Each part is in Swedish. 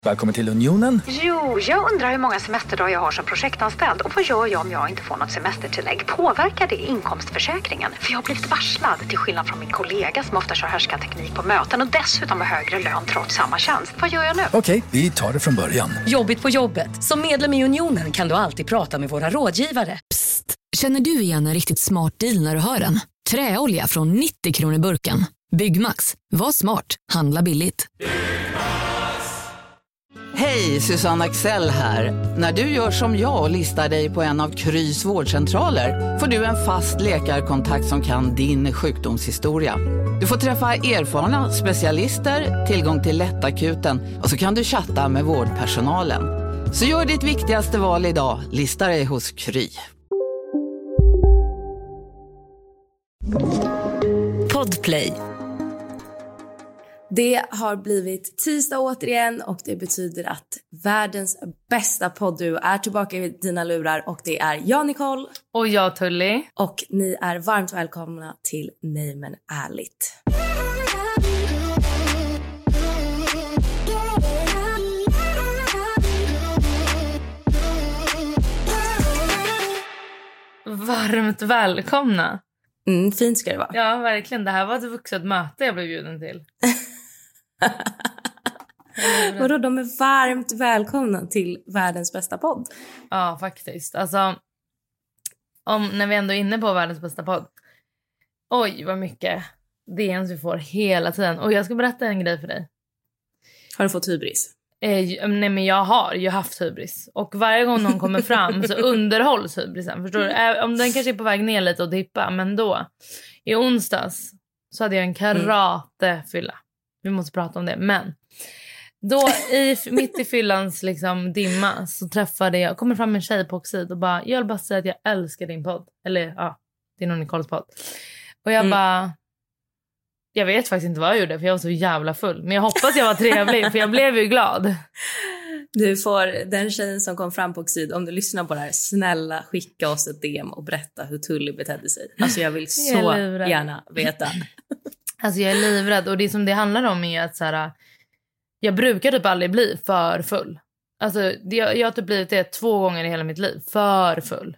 Välkommen till Unionen. Jo, jag undrar hur många semesterdagar jag har som projektanställd. Och vad gör jag om jag inte får något semestertillägg? Påverkar det inkomstförsäkringen? För jag har blivit varslad, till skillnad från min kollega som ofta kör härskarteknik på möten och dessutom har högre lön trots samma tjänst. Vad gör jag nu? Okej, vi tar det från början. Jobbigt på jobbet. Som medlem i Unionen kan du alltid prata med våra rådgivare. Psst, känner du igen en riktigt smart deal när du hör den? Träolja från 90 kronor burken. Byggmax, var smart, handla billigt. Hej, Susanne Axel här. När du gör som jag och listar dig på en av Krys vårdcentraler får du en fast läkarkontakt som kan din sjukdomshistoria. Du får träffa erfarna specialister, tillgång till lättakuten och så kan du chatta med vårdpersonalen. Så gör ditt viktigaste val idag, lista dig hos Kry. Podplay. Det har blivit tisdag återigen och det betyder att världens bästa poddduo är tillbaka i dina lurar och det är jag, Nicole. Och jag, Tully. Och ni är varmt välkomna till Nej men ärligt. Varmt välkomna. Fint ska det vara. Ja, verkligen. Det här var ett vuxet möte jag blev bjuden till. Vadå, de är varmt välkomna till världens bästa podd. Ja, faktiskt. Alltså, när vi ändå är inne på världens bästa podd. Oj, vad mycket DMs vi får hela tiden. Och jag ska berätta en grej för dig. Har du fått hybris? Nej, men jag har ju haft hybris. Och varje gång någon kommer fram så underhålls hybrisen. Förstår du? Om den kanske är på väg ner lite och dippa. Men då, i onsdags, så hade jag en karatefylla. Vi måste prata om det. Men då, mitt i fyllans liksom, dimma, så kommer fram en tjej på Oxid och bara, jag vill bara säga att jag älskar din podd. Eller ja, det är nog Nicoles podd. Och jag bara... Jag vet faktiskt inte vad jag gjorde för jag var så jävla full. Men jag hoppas jag var trevlig för jag blev ju glad. Du får den tjejen som kom fram på Oxid, om du lyssnar på det här, snälla skicka oss ett DM och berätta hur Tully betedde sig. Alltså jag vill så gärna veta. Alltså jag är livrädd och det som det handlar om är att så här, jag brukar typ aldrig bli för full. Alltså jag har typ blivit det 2 gånger i hela mitt liv. För full.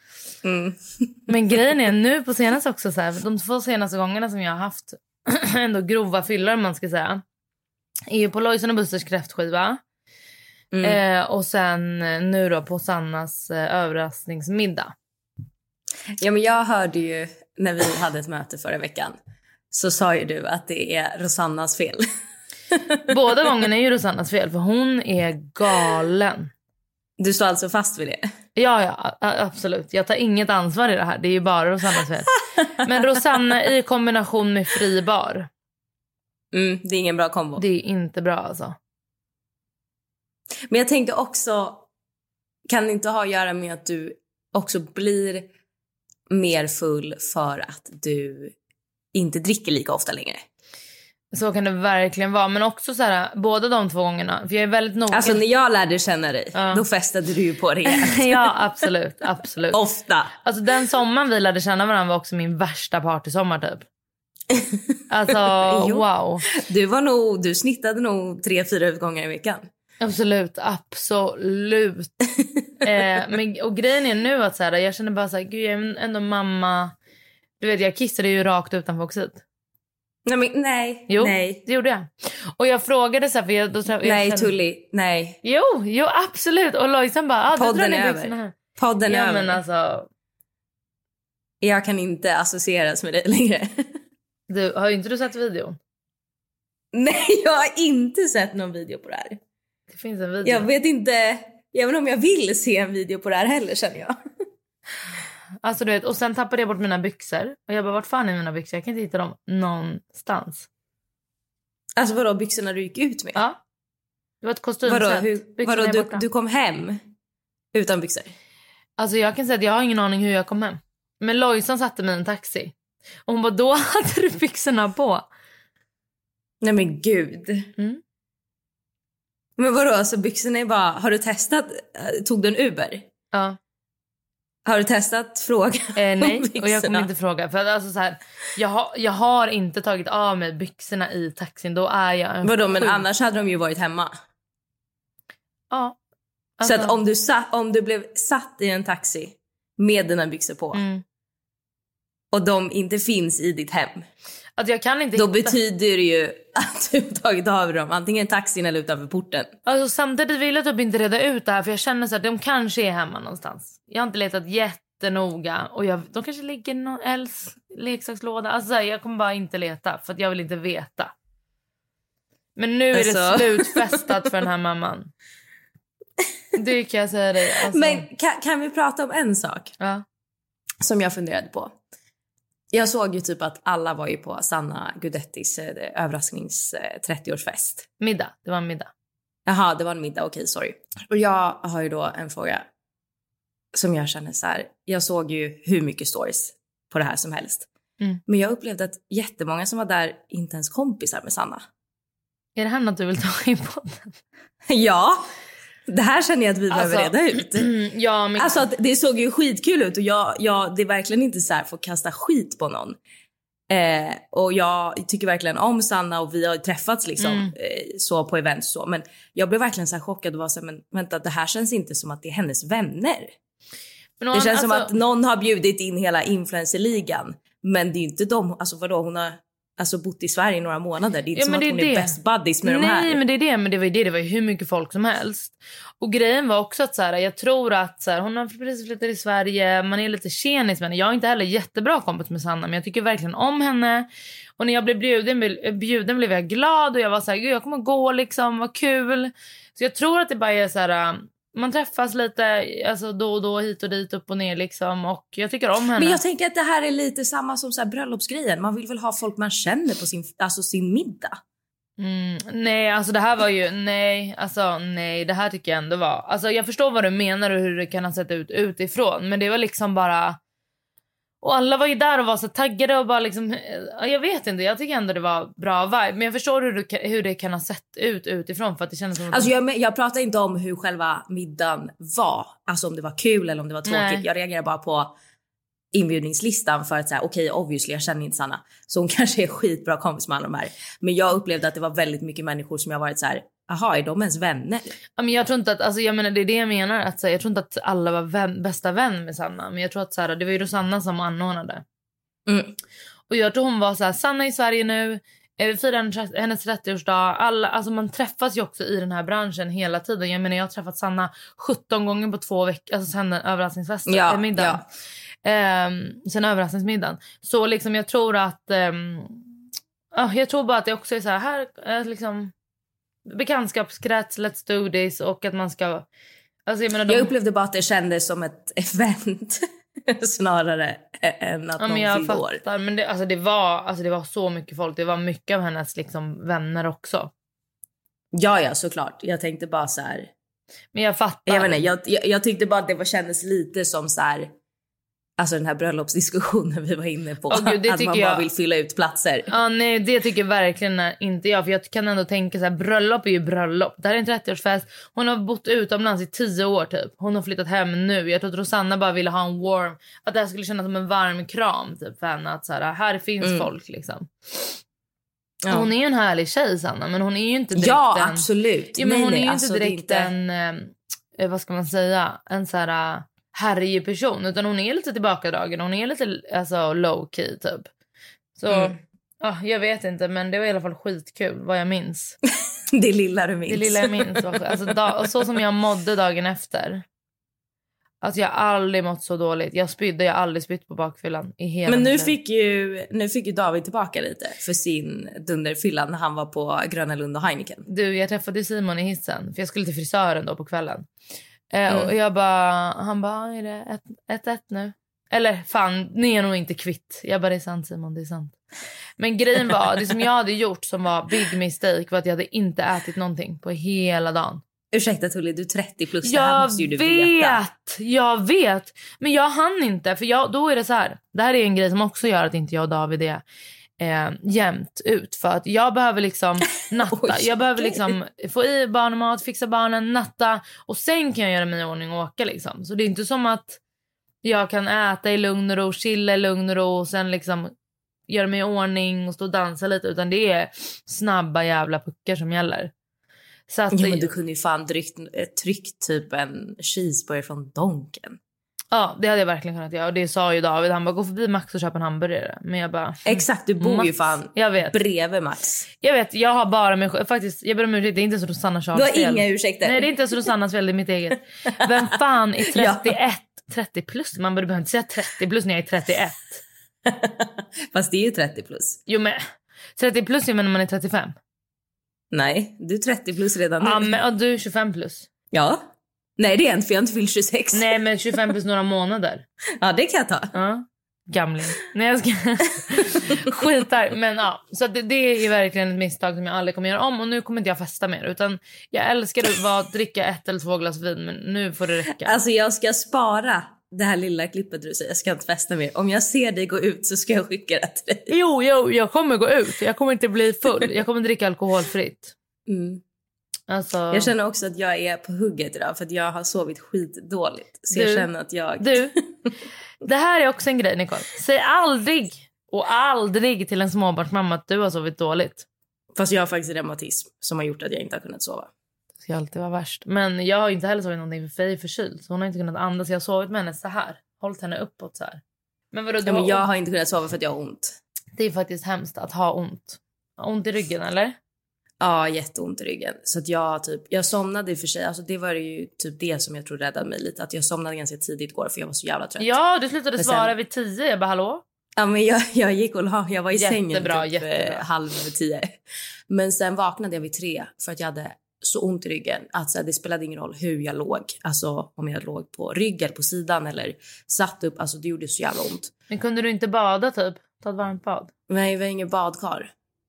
Men grejen är nu på senaste också så här, de 2 senaste gångerna som jag har haft ändå grova fyllor man ska säga, är ju på Lojsan och Busters kräftskiva. Och sen nu då på Sannas överraskningsmiddag. Ja, men jag hörde ju när vi hade ett möte förra veckan, så sa ju du att det är Rosannas fel. Båda gångerna är ju Rosannas fel för hon är galen. Du står alltså fast vid det? Ja, absolut. Jag tar inget ansvar i det här. Det är ju bara Rosannas fel. Men Rosanna i kombination med fribar. Det är ingen bra kombo. Det är inte bra alltså. Men jag tänkte också, kan det inte ha att göra med att du också blir mer full för att du inte dricker lika ofta längre? Så kan det verkligen vara. Men också så här, båda de 2 gångerna. För jag är väldigt noga. Alltså när jag lärde känna dig, då festade du ju på det. Ja, absolut. Ofta. Alltså den sommaren vi lärde känna varandra var också min värsta partysommar typ. Alltså, wow. Du snittade nog 3-4 utgångar i veckan. Absolut. Men, och grejen är nu att så här, jag känner bara så här, gud jag är ändå mamma. Du vet, jag kissade ju rakt utanför Oxid. Nej. Jo, nej. Det gjorde jag. Och jag frågade så här, nej, Tully, nej. Jo, absolut. Och Lojsan bara, podden är över. Podden är över. Men alltså... Jag kan inte associeras med dig längre. Har inte du sett videon? Nej, jag har inte sett någon video på det här. Det finns en video. Jag vet inte, även om jag vill se en video på det här heller, känner jag. Alltså du vet, och sen tappade jag bort mina byxor. Och jag bara, vart fan är mina byxor? Jag kan inte hitta dem någonstans. Alltså vadå, byxorna du gick ut med? Ja. Det var ett kostymset. Vadå, du kom hem utan byxor? Alltså jag kan säga att jag har ingen aning hur jag kom hem. Men Lojsan satte mig i en taxi. Och hon bara, då hade du byxorna på. Nej men gud. Men vadå, alltså byxorna är bara... Har du testat? Tog du en Uber? Ja. Har du testat fråga? Nej, och jag kommer inte fråga. För alltså så här, jag har inte tagit av mig byxorna i taxin. Då är jag en vadå, men annars hade de ju varit hemma. Ja. Så att om du blev satt i en taxi med dina byxor på och de inte finns i ditt hem, att jag kan inte då betyder det ju att du har tagit av dem antingen i taxin eller utanför porten. Alltså, samtidigt vill jag typ inte reda ut det här, för jag känner så att de kanske är hemma någonstans. Jag har inte letat jättenoga och de kanske ligger i någon Els leksakslåda. Alltså jag kommer bara inte leta för att jag vill inte veta. Men nu är det slutfestat för den här mamman. Det kan jag säga dig. Alltså. Men kan vi prata om en sak som jag funderade på? Jag såg ju typ att alla var ju på Sanna Gudettis överrasknings 30-årsfest. Middag, det var en middag. Jaha, det var en middag, okej, sorry. Och jag har ju då en fråga som jag känner så här. Jag såg ju hur mycket stories på det här som helst. Men jag upplevde att jättemånga som var där inte ens kompisar med Sanna. Är det här något du vill ta in på den? Ja, det här känner jag att vi behöver reda ut. Ja, men... Alltså att det såg ju skitkul ut och det är verkligen inte så här för att kasta skit på någon. Och jag tycker verkligen om Sanna och vi har träffats liksom så på event så. Men jag blev verkligen så här chockad och var så här, men vänta, det här känns inte som att det är hennes vänner. Det känns som att någon har bjudit in hela influencerligan. Men det är ju inte de, alltså vadå, hon har bott i Sverige i några månader. Det är inte som att hon är best buddies med de här. Nej, men det var ju hur mycket folk som helst. Och grejen var också att så här, jag tror att så här, hon har precis flyttat till Sverige, man är lite tjenis med henne. Jag är inte heller jättebra kompis med Sanna, men jag tycker verkligen om henne. Och när jag blev bjuden blev jag glad och jag var så här, gud, jag kommer gå liksom, vad kul. Så jag tror att det bara är så här, man träffas lite alltså då och då, hit och dit, upp och ner liksom. Och jag tycker om henne. Men jag tänker att det här är lite samma som så här bröllopsgrejen. Man vill väl ha folk man känner på sin middag. Nej, alltså det här var ju nej, det här tycker jag ändå var. Alltså jag förstår vad du menar och hur det kan ha sett ut utifrån, men det var liksom bara. Och alla var ju där och var så taggade och bara liksom, jag vet inte, jag tycker ändå det var bra vibe. Men jag förstår hur det kan ha sett ut utifrån, för att det kändes som... Alltså jag pratar inte om hur själva middagen var. Alltså om det var kul eller om det var tråkigt. Nej. Jag reagerar bara på inbjudningslistan för att säga, okej, obviously, jag känner inte Sanna. Så hon kanske är skitbra kompis med alla de här. Men jag upplevde att det var väldigt mycket människor som jag varit så här, aha, är de ens vänner? Ja, men jag tror inte att, alltså jag menar, det är det jag menar, att så här, jag tror inte att alla var bästa vän med Sanna, men jag tror att så här, det var ju Rosanna som anordnade. Och jag tror hon var så här, Sanna i Sverige nu, vi firar hennes 30-årsdag, alla, alltså man träffas ju också i den här branschen hela tiden. Jag menar, jag har träffat Sanna 17 gånger på 2 veckor, alltså sen överraskningsfesten, middagen. Sen överraskningsmiddagen. Så liksom jag tror att jag tror bara att det också är så här liksom bekantskapskrets, let's do this, och att man ska, alltså jag upplevde bara att det kändes som ett event snarare än att någon fyllde år. Men det var så mycket folk, det var mycket av hennes liksom vänner också. Ja, såklart. Jag tänkte bara så här, men jag fattar. Jag tyckte bara att det kändes lite som så här, alltså den här bröllopsdiskussionen vi var inne på. Gud, att man bara vill fylla ut platser. Ja, nej, det tycker jag verkligen inte jag. För jag kan ändå tänka så här, bröllop är ju bröllop. Det här är en 30-årsfest. Hon har bott utomlands i 10 år typ. Hon har flyttat hem nu. Jag tror att Rosanna bara ville ha en warm, att det här skulle kännas som en varm kram typ för henne. Att så här finns folk liksom. Ja. Hon är ju en härlig tjej, Sanna. Men hon är ju inte direkt absolut. Ja, men hon är ju inte direkt en vad ska man säga, en så här härlig person, utan hon är lite tillbakadragen. Hon är lite low key typ. Så jag vet inte, men det var i alla fall skitkul vad jag minns. Det lilla du minns. Det lilla jag minns. Alltså, så som jag mådde dagen efter. Alltså jag har aldrig mått så dåligt. Jag har aldrig spytt på bakfyllan i hela. Men nu fick ju David tillbaka lite för sin dunderfyllan när han var på Gröna Lund och Heineken. Du, jag träffade Simon i hissen, för jag skulle till frisören då på kvällen. Och han bara, är det 1-1 nu? Eller fan, ni är nog inte kvitt. Jag bara, det är sant Simon, det är sant. Men grejen var, det som jag hade gjort som var big mistake var att jag hade inte ätit någonting på hela dagen. Ursäkta Tully, du är 30 plus. Det här måste ju du veta. Jag vet. Men jag hann inte, för då är det så här. Det här är en grej som också gör att inte jag och David är jämnt ut. För att jag behöver liksom natta. Jag behöver liksom få i barnmat, fixa barnen, natta. Och sen kan jag göra mig i ordning och åka liksom. Så det är inte som att jag kan äta i lugn och ro, chilla i lugn och ro och sen liksom göra mig i ordning och stå och dansa lite. Utan det är snabba jävla puckar som gäller. Så att, men du kunde ju fan tryckt typ en cheeseburgare från Donken. Ja, det hade jag verkligen kunnat göra. Och det sa ju David. Han bara, gå förbi Max och köpa en hamburgare. Men jag bara... Exakt, du bor Max. ju fan bredvid Max. Jag vet, jag har bara mig själv. Faktiskt, jag ber om ursäkt. Det är inte så Rosanna Charles fel. Du har inga ursäkter. Nej, det är inte så Rosannas fel, det är mitt eget. Vem fan är 31? 30 plus? Man behöver inte säga 30 plus när jag är 31. Fast det är ju 30 plus. Jo, men 30 plus är när man är 35. Nej, du är 30 plus redan nu. Ja, men och du är 25 plus. Ja. Nej, det är inte, för jag har inte fyllt 26. Nej, men 25 plus några månader. Ja, det kan jag ta. Ja. Gamling. Nej, jag ska... Skitar. Men ja, så det är verkligen ett misstag som jag aldrig kommer göra om. Och nu kommer inte jag festa mer. Utan jag älskar att dricka 1 eller 2 glas vin. Men nu får det räcka. Alltså jag ska spara det här lilla klippet du säger. Jag ska inte festa mer. Om jag ser dig gå ut så ska jag skicka det till dig. Jo, jag kommer gå ut. Jag kommer inte bli full. Jag kommer dricka alkoholfritt. Mm. Alltså... Jag känner också att jag är på hugget idag. För att jag har sovit skitdåligt. Så jag känner att jag... Du, det här är också en grej, Nicole. Säg aldrig till en småbarnsmamma att du har sovit dåligt. Fast jag har faktiskt reumatism som har gjort att jag inte har kunnat sova. Det ska alltid vara värst. Men jag har inte heller sovit någonting för Faye är förkyld. Så hon har inte kunnat andas. Jag har sovit med henne så här. Hållit henne uppåt så här. Men vadå, men jag har inte kunnat sova för att jag har ont. Det är faktiskt hemskt att ha ont. Ont i ryggen, eller? Ja, jätteont i ryggen. Så att jag somnade i och för sig. Alltså det var ju typ det som jag tror räddade mig lite. Att jag somnade ganska tidigt igår för jag var så jävla trött. Ja, du slutade svara vid 10. Jag bara, hallå? Ja, men jag gick och jag var i sängen typ jättebra. 9:30. Men sen vaknade jag vid 3 för att jag hade så ont i ryggen. Att så här, det spelade ingen roll hur jag låg. Alltså om jag låg på rygg eller på sidan eller satt upp. Alltså det gjorde så jävla ont. Men kunde du inte bada typ? Ta ett varmt bad? Nej, jag var ingen badkar.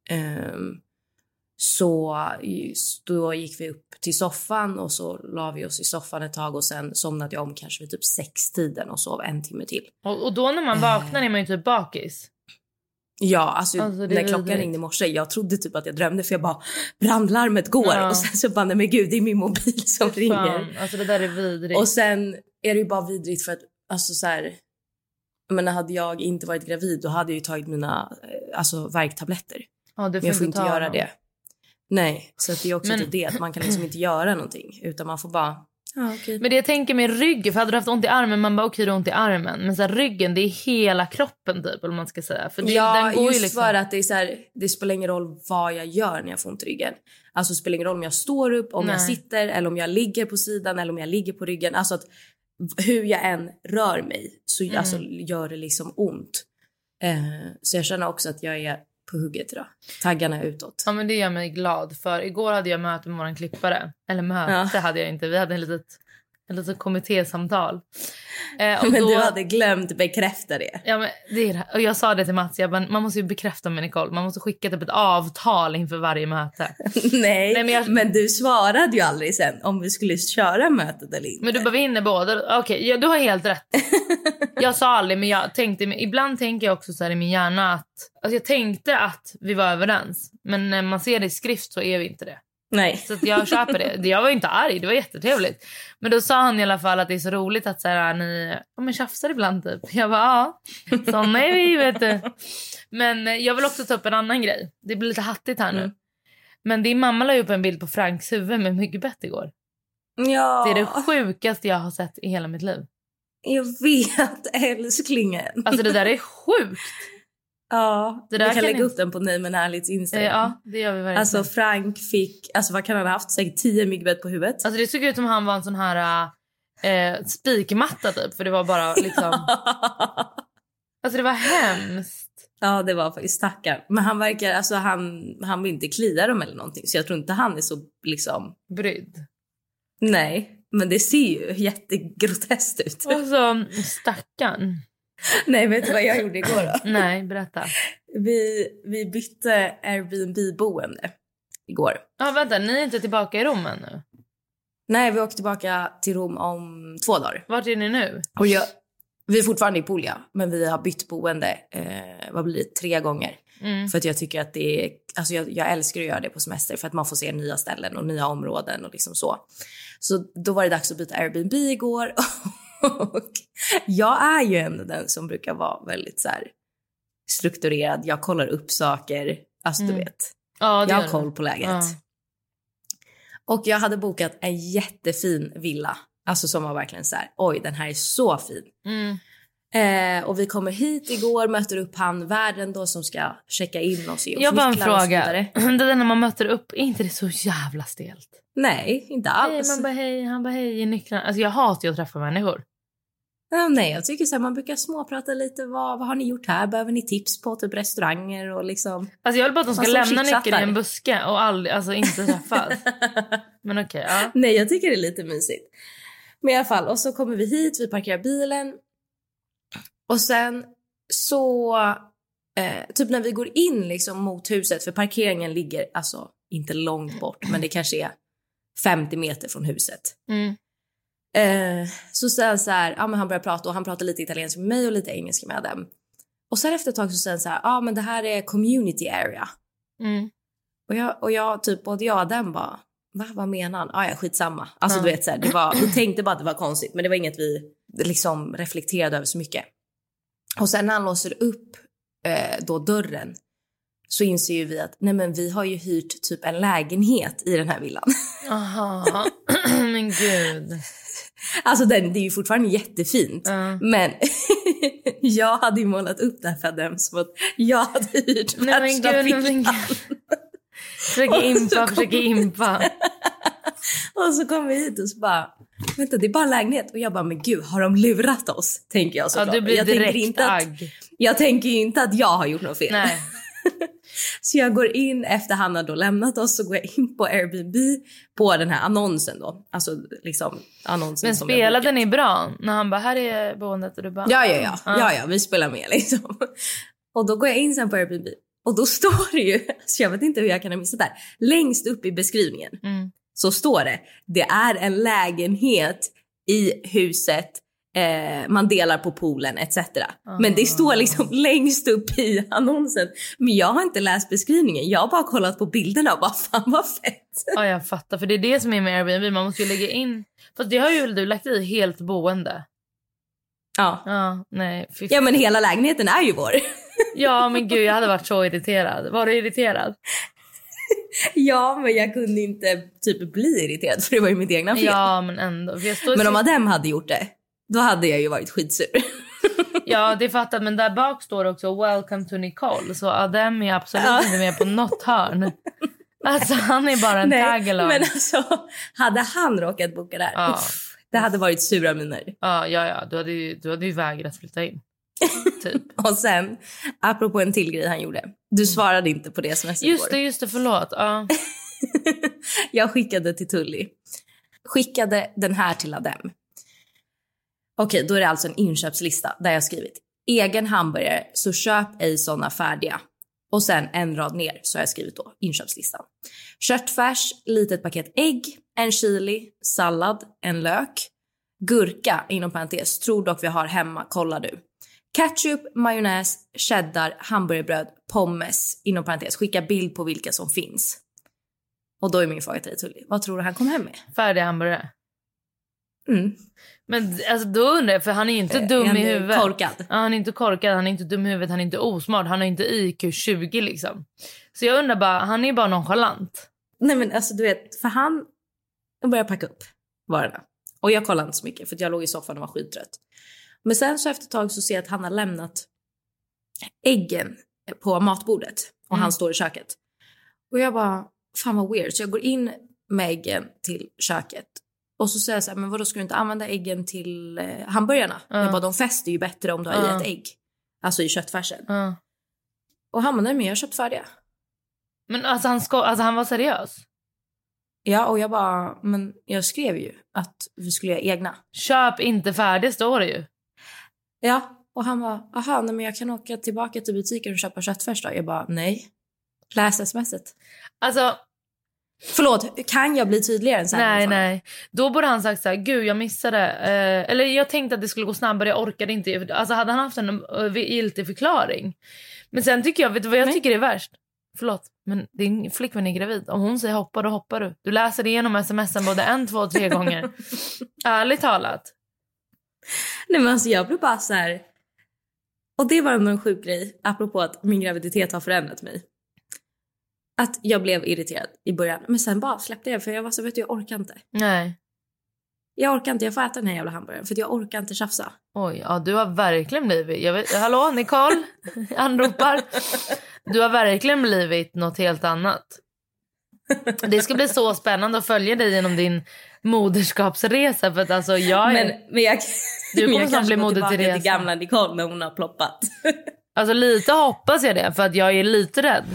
Så då gick vi upp till soffan och så la vi oss i soffan ett tag och sen somnade jag om kanske vid typ 6-tiden och sov 1 timme till. Och då när man vaknar är man ju typ bakis. Ja, alltså när klockan ringde i morse, jag trodde typ att jag drömde för jag bara, brandlarmet går och sen så bara, nej men gud, det är min mobil som ringer. Alltså det där är vidrigt. Och sen är det ju bara vidrigt för att, alltså så här, men hade jag inte varit gravid då hade jag ju tagit mina värktabletter. Ja, men jag får inte göra det. Nej, så att det är också det att man kan liksom inte göra någonting utan man får bara okay. Men det jag tänker med ryggen, för hade du haft ont i armen man bara okej, du har ont i armen, men så här, ryggen det är hela kroppen typ, eller man ska säga, för den går just ju liksom... för att det är så här, det spelar ingen roll vad jag gör när jag får ont i ryggen. Alltså det spelar ingen roll om jag står upp, om jag sitter eller om jag ligger på sidan eller om jag ligger på ryggen, alltså att hur jag än rör mig så alltså, gör det liksom ont. Så jag känner också att jag är på hugget idag. Taggarna utåt. Ja, men det gör mig glad. För igår hade jag möte med våran klippare. Eller möte hade jag inte. Vi hade en litet kommittésamtal. Men då... du hade glömt bekräfta det. Ja, men det är det. Och jag sa det till Mats. Jag bara, man måste ju bekräfta med Nicole. Man måste skicka typ ett avtal inför varje möte. Nej, men du svarade ju aldrig sen om vi skulle köra mötet eller inte. Men du bara vinner båda. Okej, ja, du har helt rätt. Jag sa aldrig, men jag tänkte, ibland tänker jag också så här i min hjärna att, alltså jag tänkte att vi var överens, men när man ser det i skrift så är vi inte det. Nej. Så att jag köper det. Jag var ju inte arg, det var jättetrevligt. Men då sa han i alla fall att det är så roligt att så här, ni tjafsar ibland typ. Jag bara, ja, såna är vi, vet du. Men jag vill också ta upp en annan grej. Det blir lite hattigt här nu. Men din mamma la upp en bild på Franks huvud med myggbett igår. Ja. Det är det sjukaste jag har sett i hela mitt liv. Jag vet, älsklingen. Alltså det där är sjukt. Ja, vi kan lägga upp den på Nej men ärligt Instagram. Ja, det gör vi verkligen. Alltså Frank fick, alltså vad kan han ha haft? Säkert 10 myggbett på huvudet. Alltså det såg ut som han var en sån här spikmatta typ. För det var bara liksom... Alltså det var hemskt. Ja, det var faktiskt stackarn. Men han verkar, alltså han vill inte klia dem eller någonting. Så jag tror inte han är så liksom... brydd. Nej, men det ser ju jättegroteskt ut. Alltså, stackarn. Nej, vet du vad jag gjorde igår då? Nej, berätta. Vi bytte Airbnb-boende igår. Ja, vänta, ni är inte tillbaka i Rom ännu? Nej, vi åker tillbaka till Rom om 2 dagar. Vart är ni nu? Och vi är fortfarande i Puglia, men vi har bytt boende, vad blir det, 3 gånger. För att jag tycker att det är, alltså jag älskar att göra det på semester för att man får se nya ställen och nya områden och liksom så. Så då var det dags att byta Airbnb igår. Och jag är ju ändå den som brukar vara väldigt så här strukturerad. Jag kollar upp saker, alltså du vet. Ja, jag har koll på läget. Och jag hade bokat en jättefin villa. Alltså som var verkligen så här, oj den här är så fin. Och vi kommer hit igår, möter upp han värden då som ska checka in oss. Jag bara en fråga. Det där när man möter upp, är inte det så jävla stelt? Nej, inte alls. Hej, man bara hej, han bara hej i nycklarna. Alltså jag hatar ju att träffa människor. Nej, jag tycker så här, man brukar småprata lite. Vad har ni gjort här? Behöver ni tips på typ restauranger och liksom... Alltså jag vill bara att de ska lämna nyckeln i en buske och alltså inte träffas. Men okej, ja. Nej, jag tycker det är lite mysigt. Men i alla fall, och så kommer vi hit, vi parkerar bilen. Och sen så, typ när vi går in liksom mot huset, för parkeringen ligger alltså inte långt bort, men det kanske är 50 meter från huset. Så säger så här, ja men han börjar prata och han pratar lite italienska med mig och lite engelska med dem. Och sen efter ett tag så säger han så här, ja men det här är community area. Och jag typ, både jag och den bara, vad menar han? Ja, skitsamma. Alltså du vet så här, vi tänkte bara att det var konstigt, men det var inget vi liksom reflekterade över så mycket. Och sen när han låser upp då dörren så inser ju vi att nej men vi har ju hyrt typ en lägenhet i den här villan. Aha, men gud. Alltså det är ju fortfarande jättefint. Men jag hade ju målat upp det här för dem som att jag hade hyrt värsta villan. Försöker impa. Och så kom vi hit och så bara, vänta det är bara lägenhet. Och jag bara, men gud har de lurat oss? Tänker jag såklart. Ja, du blir direkt jag tänker ju inte att jag har gjort något fel. Nej. Så jag går in efter han har då lämnat oss, så går jag in på Airbnb på den här annonsen då. Alltså liksom annonsen. Men som spelade ni bra? När han bara, här är boendet och du bara... Ja, vi spelar med liksom. Och då går jag in sen på Airbnb. Och då står det ju, så jag vet inte hur jag kan ha missat där. Längst upp i beskrivningen så står det är en lägenhet i huset. Man delar på poolen etc. Men det står liksom längst upp i annonsen. Men jag har inte läst beskrivningen. Jag har bara kollat på bilderna och bara fan vad fett. Ja, jag fattar. För det är det som är med Airbnb. Man måste ju lägga in. Fast det har ju du lagt i helt boende. Ja. Nej. Ja men hela lägenheten är ju vår. Ja men gud jag hade varit så irriterad. Var du irriterad? Ja men jag kunde inte typ bli irriterad. För det var ju mitt egna fel. Ja men ändå. Men om Adem hade gjort det, då hade jag ju varit skitsur. Ja, det är fattat. Men där bak står också Welcome to Nicole. Så Adem är absolut inte med på något hörn. Alltså han är bara en tagalong. Men alltså, hade han råkat boka där, det hade varit sura miner. Ja. Du hade ju vägrat flytta in. Typ. Och sen, apropå en till grej han gjorde. Du svarade inte på det sms igår. Just det, förlåt. Jag skickade till Tully. Skickade den här till Adem. Okej, då är det alltså en inköpslista där jag skrivit egen hamburgare, så köp ej såna färdiga. Och sen en rad ner så har jag skrivit då inköpslistan. Köttfärs, litet paket ägg, en chili, sallad, en lök, gurka inom parentes, tror dock vi har hemma, kolla du. Ketchup, majonnäs, cheddar, hamburgerbröd, pommes inom parentes, skicka bild på vilka som finns. Och då är min fråga till dig Tully, vad tror du han kom hem med? Färdiga hamburgare. Men alltså då undrar jag, för han är ju inte dum i huvudet. Korkad. Ja, han är inte korkad, han är inte dum i huvudet, han är inte osmart, han har inte IQ 20 liksom. Så jag undrar bara, han är bara nonchalant. Nej men alltså du vet, för han började packa upp varorna. Och jag kollade inte så mycket för att jag låg i soffan och var skittrött. Men sen så efter ett tag så ser jag att han har lämnat äggen på matbordet. Och han står i köket. Och jag bara, fan vad weird. Så jag går in med äggen till köket. Och så säger jag så här, men vadå, ska du inte använda äggen till hamburgarna? Jag bara, de fäster ju bättre om du har i ett ägg. Alltså i köttfärsen. Och han bara, nej men jag har köpt färdiga. Men alltså han var seriös? Ja, och jag bara, men jag skrev ju att vi skulle göra egna. Köp inte färdigt, står det ju. Ja, och han bara, aha, nej men jag kan åka tillbaka till butiken och köpa köttfärs då. Jag bara, nej. Läs smset. Alltså... Förlåt, kan jag bli tydligare än så här? Nej. Då borde han sagt så här, gud jag missade. Eller jag tänkte att det skulle gå snabbare, jag orkade inte. Alltså hade han haft en giltig förklaring. Men sen tycker jag, vet du vad jag tycker är värst? Förlåt, men din flickvän är gravid. Om hon säger hoppa, då hoppar du. Du läser igenom sms'en både 1, 2, 3 gånger. Ärligt talat. Nej men alltså jag blev bara så här. Och det var ändå en sjuk grej. Apropå att min graviditet har förändrat mig. att jag blev irriterad i början. Men sen bara släppte jag, för jag var så, vet du, jag orkar inte. Nej. Jag orkar inte, jag får äta den här jävla hamburgaren. För jag orkar inte tjafsa. Oj, ja, du har verkligen blivit... hallå, Nicole? Anropar. Du har verkligen blivit något helt annat. Det ska bli så spännande att följa dig genom din moderskapsresa. För att alltså jag är... Men jag, du kommer kanske bli moder till till gamla Nicole när hon har ploppat. Alltså lite hoppas jag det, för att jag är lite rädd.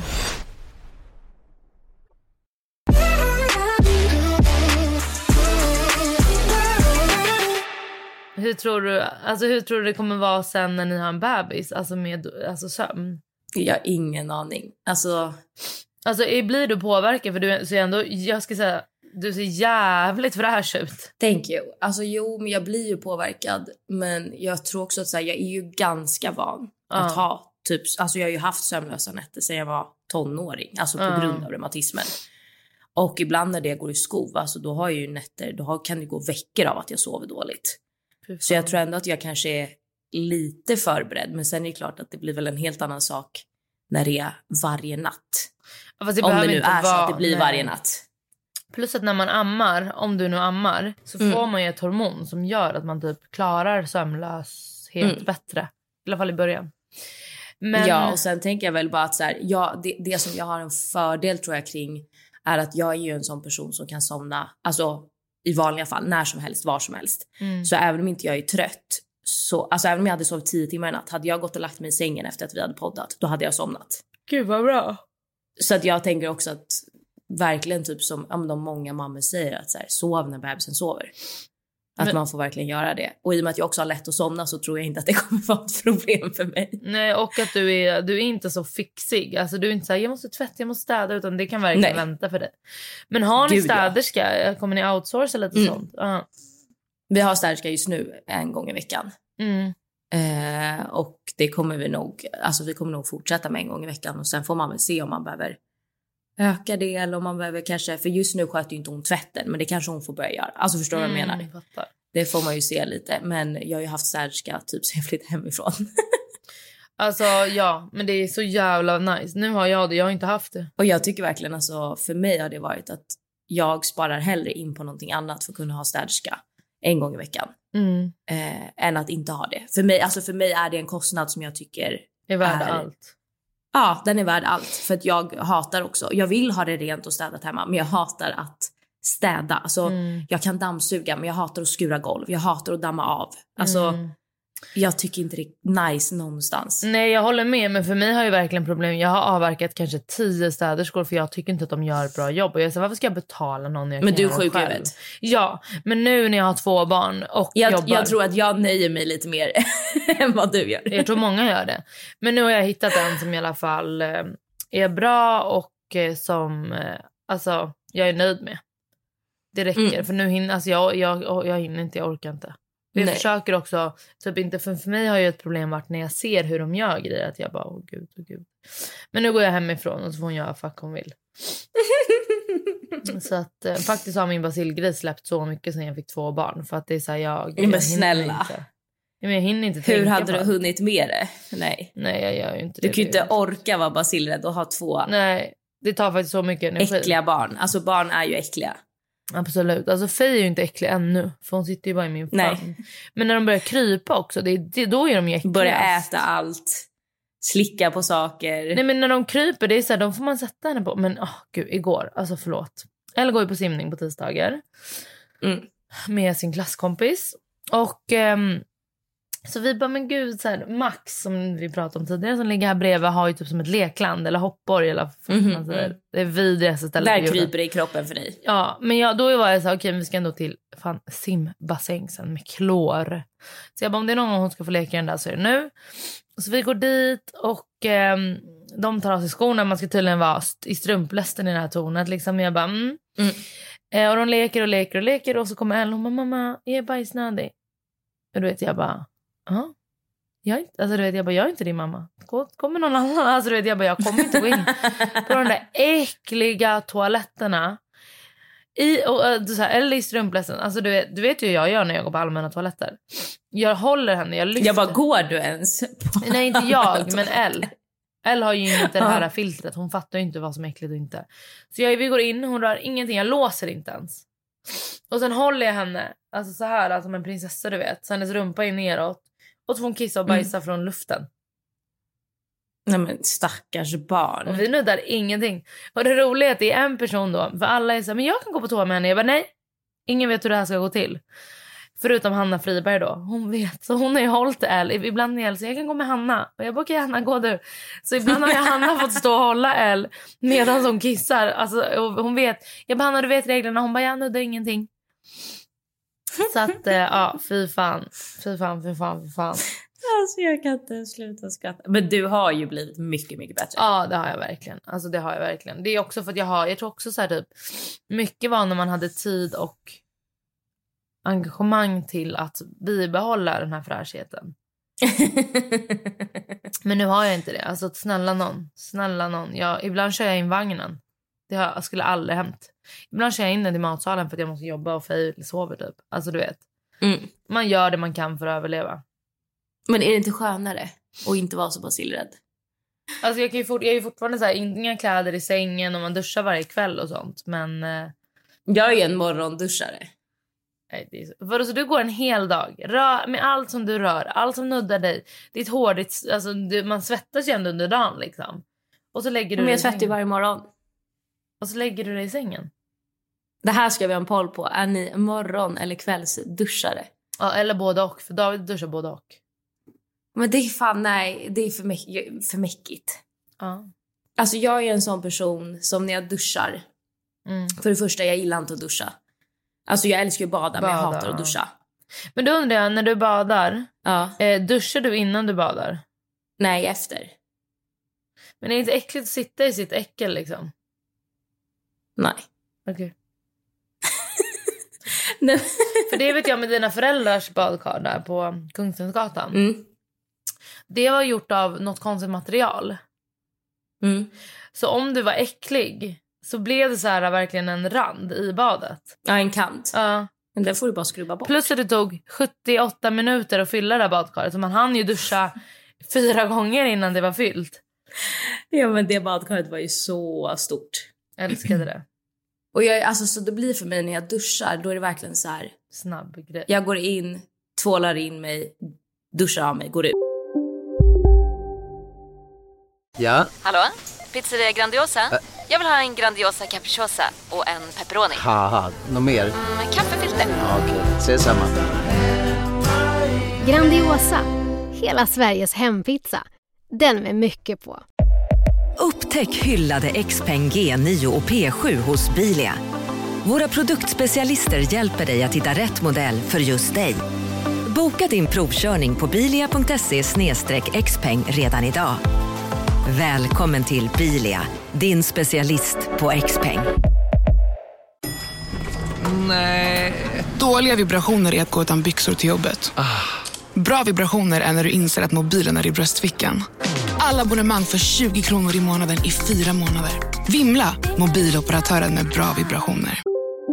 Hur tror du det kommer vara sen när ni har en bebis? Alltså med sömn? Jag har ingen aning. Alltså blir du påverkad? För du ser ändå, jag ska säga, du ser jävligt fräsch ut. Thank you. Alltså jo, men jag blir ju påverkad. Men jag tror också att så här, jag är ju ganska van att ha typ, alltså jag har ju haft sömnlösa nätter sedan jag var tonåring. Alltså på grund av reumatismen. Och ibland när det går i skov, alltså då har jag ju nätter, kan det gå veckor av att jag sover dåligt. Så jag tror ändå att jag kanske är lite förberedd. Men sen är det klart att det blir väl en helt annan sak när det är varje natt. Om det nu är så att det blir varje natt. Plus att när man ammar, om du nu ammar, så får man ju ett hormon som gör att man typ klarar sömnlöshet bättre. I alla fall i början. Men... Ja, och sen tänker jag väl bara att så här, det som jag har en fördel tror jag kring är att jag är ju en sån person som kan somna, alltså i vanliga fall, när som helst, var som helst. Så även om inte jag är trött, så, alltså även om jag hade sovit 10 timmar i natt, hade jag gått och lagt mig i sängen efter att vi hade poddat, då hade jag somnat. Gud vad bra. Så att jag tänker också att verkligen typ som de många mammor säger, att så här, sov när bebisen sover. Att man får verkligen göra det. Och i och med att jag också har lätt att somna så tror jag inte att det kommer vara ett problem för mig. Nej, och att du är inte så fixig. Alltså du är inte så här, jag måste tvätta, jag måste städa, utan det kan verkligen vänta för dig. Men har ni städerska? Ja. Kommer ni outsourca lite sånt? Vi har städerska just nu en gång i veckan. Och det kommer vi kommer nog fortsätta med en gång i veckan. Och sen får man väl se om man behöver öka det, eller om man behöver kanske, för just nu sköter ju inte hon tvätten, men det kanske hon får börja göra. Alltså förstår du vad jag menar? Det får man ju se lite, men jag har ju haft städerska typ så jag flyttade hemifrån. Alltså ja, men det är så jävla nice. Nu har jag det, jag har inte haft det. Och jag tycker verkligen, alltså för mig har det varit att jag sparar hellre in på någonting annat för att kunna ha städerska en gång i veckan. Än att inte ha det. För mig är det en kostnad som jag tycker är värd allt. Ja, den är värd allt. För att jag hatar också, jag vill ha det rent och städat hemma, men jag hatar att städa. Alltså jag kan dammsuga, men jag hatar att skura golv. Jag hatar att damma av. Alltså jag tycker inte det är nice någonstans. Nej, jag håller med, men för mig har jag verkligen problem. Jag har avverkat kanske 10 städerskor för jag tycker inte att de gör ett bra jobb. Och jag säger, varför ska jag betala någon när jag men kan du är göra sjuk, själv? vet. Ja, men nu när jag har 2 barn och jobbar. Jag tror att jag nöjer mig lite mer än vad du gör. Jag tror många gör det. Men nu har jag hittat en som i alla fall är bra och som alltså, jag är nöjd med. Det räcker, för nu hinner, alltså jag hinner inte, jag orkar inte. Jag försöker också, typ inte, för mig har ju ett problem varit när jag ser hur de gör grejer, att jag bara, åh gud. Men nu går jag hemifrån och så får hon göra fuck hon vill. Så att faktiskt har min basilgris släppt så mycket sen jag fick 2 barn. För att det är så här, jag snälla. Men jag hinner inte hur tänka hade på du hunnit med det? Nej, jag gör ju inte det. Du kan ju inte orka vara basilrädd och ha 2. Nej, det tar faktiskt så mycket energi. Äckliga barn, alltså barn är ju äckliga. Absolut, alltså Faye är ju inte äcklig ännu, för hon sitter ju bara i min famn. Men när de börjar krypa också, då är de ju äckliga. Börjar äta allt, slicka på saker. Nej, men när de kryper, det är så här, de får man sätta henne på. Men gud, igår, alltså förlåt. Elle går ju på simning på tisdagar med sin klasskompis. Och så vi bara, men gud, så här, Max som vi pratade om tidigare, som ligger här bredvid, har ju typ som ett lekland eller hoppborg eller man säger. Det är vidrigaste stället. Där kryper det i kroppen för dig. Ja, men då var jag så här, okej, vi ska ändå till simbassäng sen med klor. Så jag bara, om det är någon gång hon ska få leka den där så är det nu. Så vi går dit och de tar av sig skorna. Man ska tydligen vara i strumplästen i det här tornet liksom. Jag bara, och de leker och så kommer Elle och bara, mamma, jag är bajsnödig. Och du vet, jag bara, jag är inte din mamma. Kommer någon annan? Alltså du vet, jag kommer inte gå in på de där äckliga toaletterna. Eller i strumplästen. Alltså du vet ju hur jag gör när jag går på allmänna toaletter. Jag håller henne, jag lyfter. Jag bara, går du ens? Nej, inte jag, men Elle. Elle har ju inte det här filtret. Hon fattar ju inte vad som är äckligt och inte. Så vi går in, hon rör ingenting. Jag låser inte ens. Och sen håller jag henne alltså så här, alltså som en prinsessa, du vet. Så hennes rumpa är neråt. Och så får hon kissa och bajsa från luften. Nej men stackars barn. Och vi nuddar ingenting. Och det roliga är att det är en person då. För alla är så här, men jag kan gå på toa med henne. Jag bara nej. Ingen vet hur det här ska gå till. Förutom Hanna Friberg då. Hon vet. Så hon har ju hållit Elle. Ibland är Elle så jag kan gå med Hanna. Och jag bara okej Hanna, gå du. Så ibland har Hanna fått stå och hålla Elle medan hon kissar. Alltså, och hon vet. Jag bara Hanna, du vet reglerna. Hon bara jag nuddar ingenting. Så att ja, fy fan. Alltså jag kan inte sluta skratta. Men du har ju blivit mycket, mycket bättre. Ja, det har jag verkligen. Alltså det har jag verkligen. Det är också för att jag tror också så här typ. Mycket var när man hade tid och engagemang till att bibehålla den här fräschheten. Men nu har jag inte det. Alltså snälla någon. Ibland kör jag in vagnen. Det skulle aldrig hänt. Ibland kör jag in den i matsalen för att jag måste jobba och Faye sover typ. Alltså du vet. Man gör det man kan för att överleva. Men är det inte skönare att inte vara så basilrädd? Alltså jag är ju fortfarande så här, inga kläder i sängen och man duschar varje kväll och sånt. Men jag är en morgonduschare. Nej, det är så. Så du går en hel dag med allt som du rör, allt som nuddar dig, ditt hår, alltså, man svettas ju ändå under dagen liksom. Och så lägger du men jag svettar varje morgon. Och så lägger du dig i sängen. Det här ska vi ha en poll på. Är ni morgon- eller kvällsduschare? Ja, eller både och. För David duschar både och. Men det är fan, nej, det är för mäckigt. Ja. Alltså jag är en sån person som när jag duschar. För det första, jag gillar inte att duscha. Alltså jag älskar ju att bada, men jag hatar att duscha. Men då undrar jag, när du badar, duschar du innan du badar? Nej, efter. Men är det inte äckligt att sitta i sitt äckel liksom? Nej. Okej. Nej. För det vet jag med dina föräldrars badkar där på Kungstensgatan. Det var gjort av något konstigt material. Så om du var äcklig så blev det så här verkligen en rand i badet. Ja, en kant. Ja. Men den får du bara skrubba bort. Plus att det tog 78 minuter att fylla det här badkaret. Så man hann ju duscha 4 gånger innan det var fyllt. Ja, men det badkaret var ju så stort. Jag älskade det. Och så det blir för mig när jag duschar, då är det verkligen så här. Snabb grej. Jag går in, tvålar in mig, duschar av mig, går ut. Ja, Hallå? Pizzeria Grandiosa? Jag vill ha en Grandiosa capriciosa och en pepperoni. haha, något mer? Kaffefilter. Ja, okej, ses samma. Grandiosa, hela Sveriges hempizza. Den med mycket på. Upptäck hyllade XPeng G9 och P7 hos Bilia. Våra produktspecialister hjälper dig att hitta rätt modell för just dig. Boka din provkörning på bilia.se/xpeng redan idag. Välkommen till Bilia, din specialist på XPeng. Nej. Dåliga vibrationer är att gå utan byxor till jobbet. Bra vibrationer är när du inser att mobilen är i bröstfickan. Alla abonnemang för 20 kronor i månaden i 4 månader. Vimla, mobiloperatören med bra vibrationer.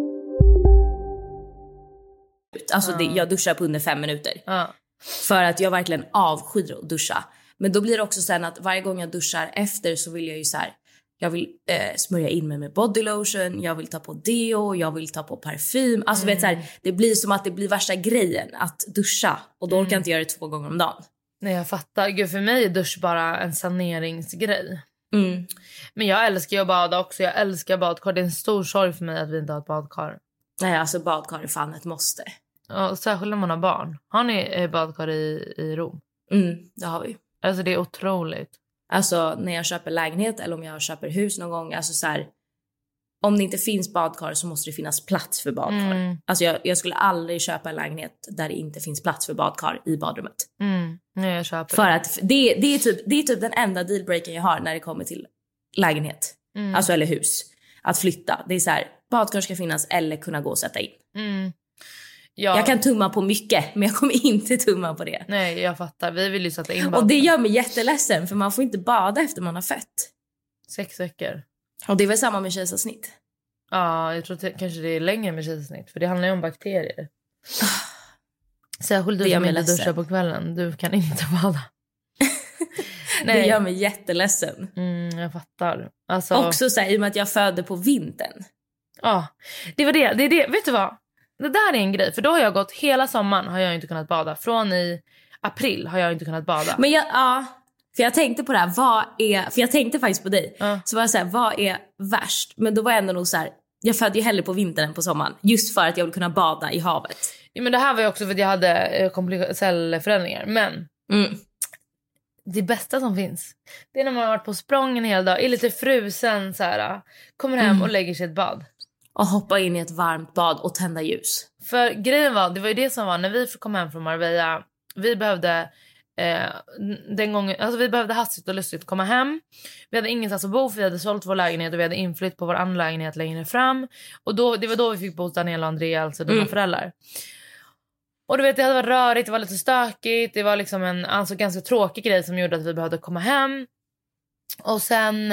Alltså jag duschar på under 5 minuter. För att jag verkligen avskyr att duscha. Men då blir det också sen att varje gång jag duschar efter så vill jag ju så här. Jag vill smörja in mig med body lotion. Jag vill ta på deo. Jag vill ta på parfym. Alltså vet så här, det blir som att det blir värsta grejen att duscha. Och då orkar jag inte göra det 2 gånger om dagen. Nej, jag fattar. Gud, för mig är dusch bara en saneringsgrej. Men jag älskar ju att bada också. Jag älskar badkar. Det är en stor sorg för mig att vi inte har ett badkar. Nej, alltså badkar är fan ett måste. Ja, särskilt när man har barn. Har ni badkar i Rom? Det har vi. Alltså det är otroligt. Alltså när jag köper lägenhet eller om jag köper hus någon gång. Alltså så här, om det inte finns badkar så måste det finnas plats för badkar. Alltså jag skulle aldrig köpa en lägenhet där det inte finns plats för badkar i badrummet. Nej, jag köper för att det är typ den enda dealbreaken jag har när det kommer till lägenhet. Alltså eller hus. Att flytta. Det är så här, badkar ska finnas eller kunna gå och sätta in. Ja. Jag kan tumma på mycket, men jag kommer inte tumma på det. Nej, jag fattar. Vi vill ju sätta in badkar. Och det gör mig jätteledsen, för man får inte bada efter man har fött. 6 veckor. Och det är väl samma med kejsarsnitt? Ja, jag tror kanske det är längre med kejsarsnitt. För det handlar ju om bakterier. Särskilt du som inte duschar på kvällen. Du kan inte bada. Det gör mig jätteledsen. Jag fattar. Alltså... Också så här, i och med att jag födde på vintern. Ja, det var det. Det är det. Vet du vad? Det där är en grej. För då har jag gått hela sommaren har jag inte kunnat bada. Från i april har jag inte kunnat bada. Men för jag tänkte på det här. För jag tänkte faktiskt på dig. Så var jag så här, vad är värst? Men då var jag ändå nog så här, jag födde ju hellre på vintern än på sommaren. Just för att jag vill kunna bada i havet. Ja, men det här var ju också för att jag hade cellförändringar. Men det bästa som finns, det är när man har varit på språng en hel dag, är lite frusen så här, kommer hem och lägger sig ett bad. Och hoppa in i ett varmt bad och tända ljus. För grejen var, det var ju det som var när vi kom hem från Marbella. Vi behövde den gången, alltså vi behövde hastigt och lustigt komma hem. Vi hade ingenstans att bo för vi hade sålt vår lägenhet och vi hade inflytt på vår andra lägenhet längre fram. Och det var då vi fick bo hos Daniela och Andrea, alltså dina föräldrar. Och du vet, det hade varit rörigt, det var lite stökigt. Det var liksom en ganska tråkig grej som gjorde att vi behövde komma hem. Och sen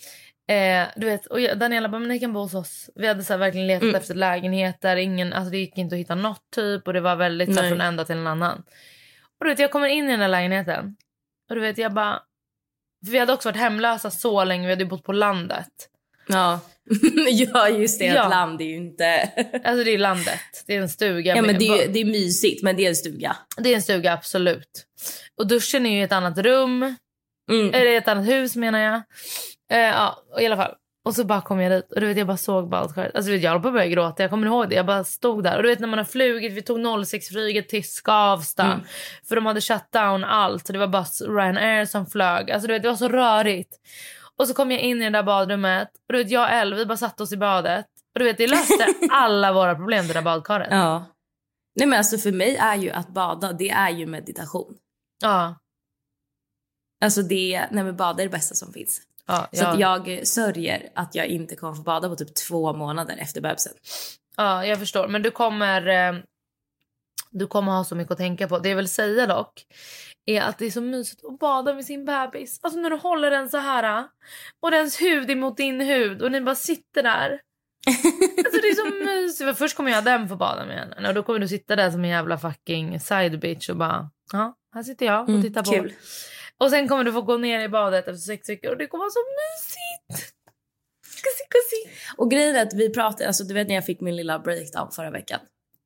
du vet, och Daniela bara, men ni kan bo hos oss. Vi hade så här verkligen letat efter lägenheter. Alltså det gick inte att hitta något typ. Och det var väldigt så här, från en dag till en annan. Och du vet, jag kommer in i den här lägenheten. Och du vet, jag bara... För vi hade också varit hemlösa så länge. Vi hade bott på landet. Ja, ja just det. Ja. Ett land är ju inte... Alltså det är landet. Det är en stuga. Ja, men det är mysigt, men det är en stuga. Det är en stuga, absolut. Och duschen är ju i ett annat rum. Eller ett annat hus menar jag. Ja, i alla fall. Och så bara kom jag dit. Och du vet, jag bara såg badkaret. Alltså jag håller på att börja gråta. Jag kommer ihåg det. Jag bara stod där. Och du vet, när man har flugit. Vi tog 06-flyget till Skavsta. För de hade shut down allt. Så det var bara Ryanair som flög. Alltså du vet, det var så rörigt. Och så kom jag in i det där badrummet. Och du vet, jag och Elle, vi bara satt oss i badet. Och du vet, det löste alla våra problem, det där badkaret. Ja. Nej men alltså för mig är ju att bada, det är ju meditation. Ja. Alltså nej men bada är det bästa som finns. Ja, så att jag sörjer att jag inte kommer få bada på typ 2 månader efter bebisen. Ja, jag förstår. Men du kommer ha så mycket att tänka på. Det jag vill säga dock är att det är så mysigt att bada med sin bebis. Alltså när du håller den så här och dens hud emot din hud och ni bara sitter där. Alltså det är så mysigt. För först kommer jag den få bada med henne. Och då kommer du sitta där som en jävla fucking side bitch och bara, ja, här sitter jag och tittar på. Kul. Och sen kommer du få gå ner i badet efter 6 veckor. Och det kommer vara så mysigt. Kasi. Och grejen är att vi pratade, alltså du vet när jag fick min lilla breakdown förra veckan.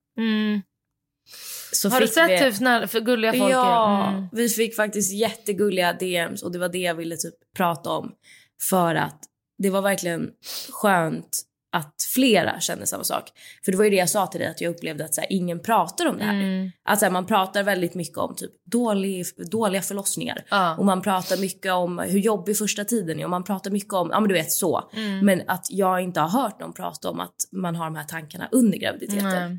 Så har du sett hur snälla för gulliga folk är? Vi fick faktiskt jättegulliga DMs. Och det var det jag ville typ prata om. För att det var verkligen skönt att flera kände samma sak. För det var ju det jag sa till dig, att jag upplevde att så här, ingen pratar om det här. Att så här, man pratar väldigt mycket om typ dåliga förlossningar. Och man pratar mycket om hur jobbig första tiden är. Och man pratar mycket om, ja men du vet så. Men att jag inte har hört någon prata om att man har de här tankarna under graviditeten.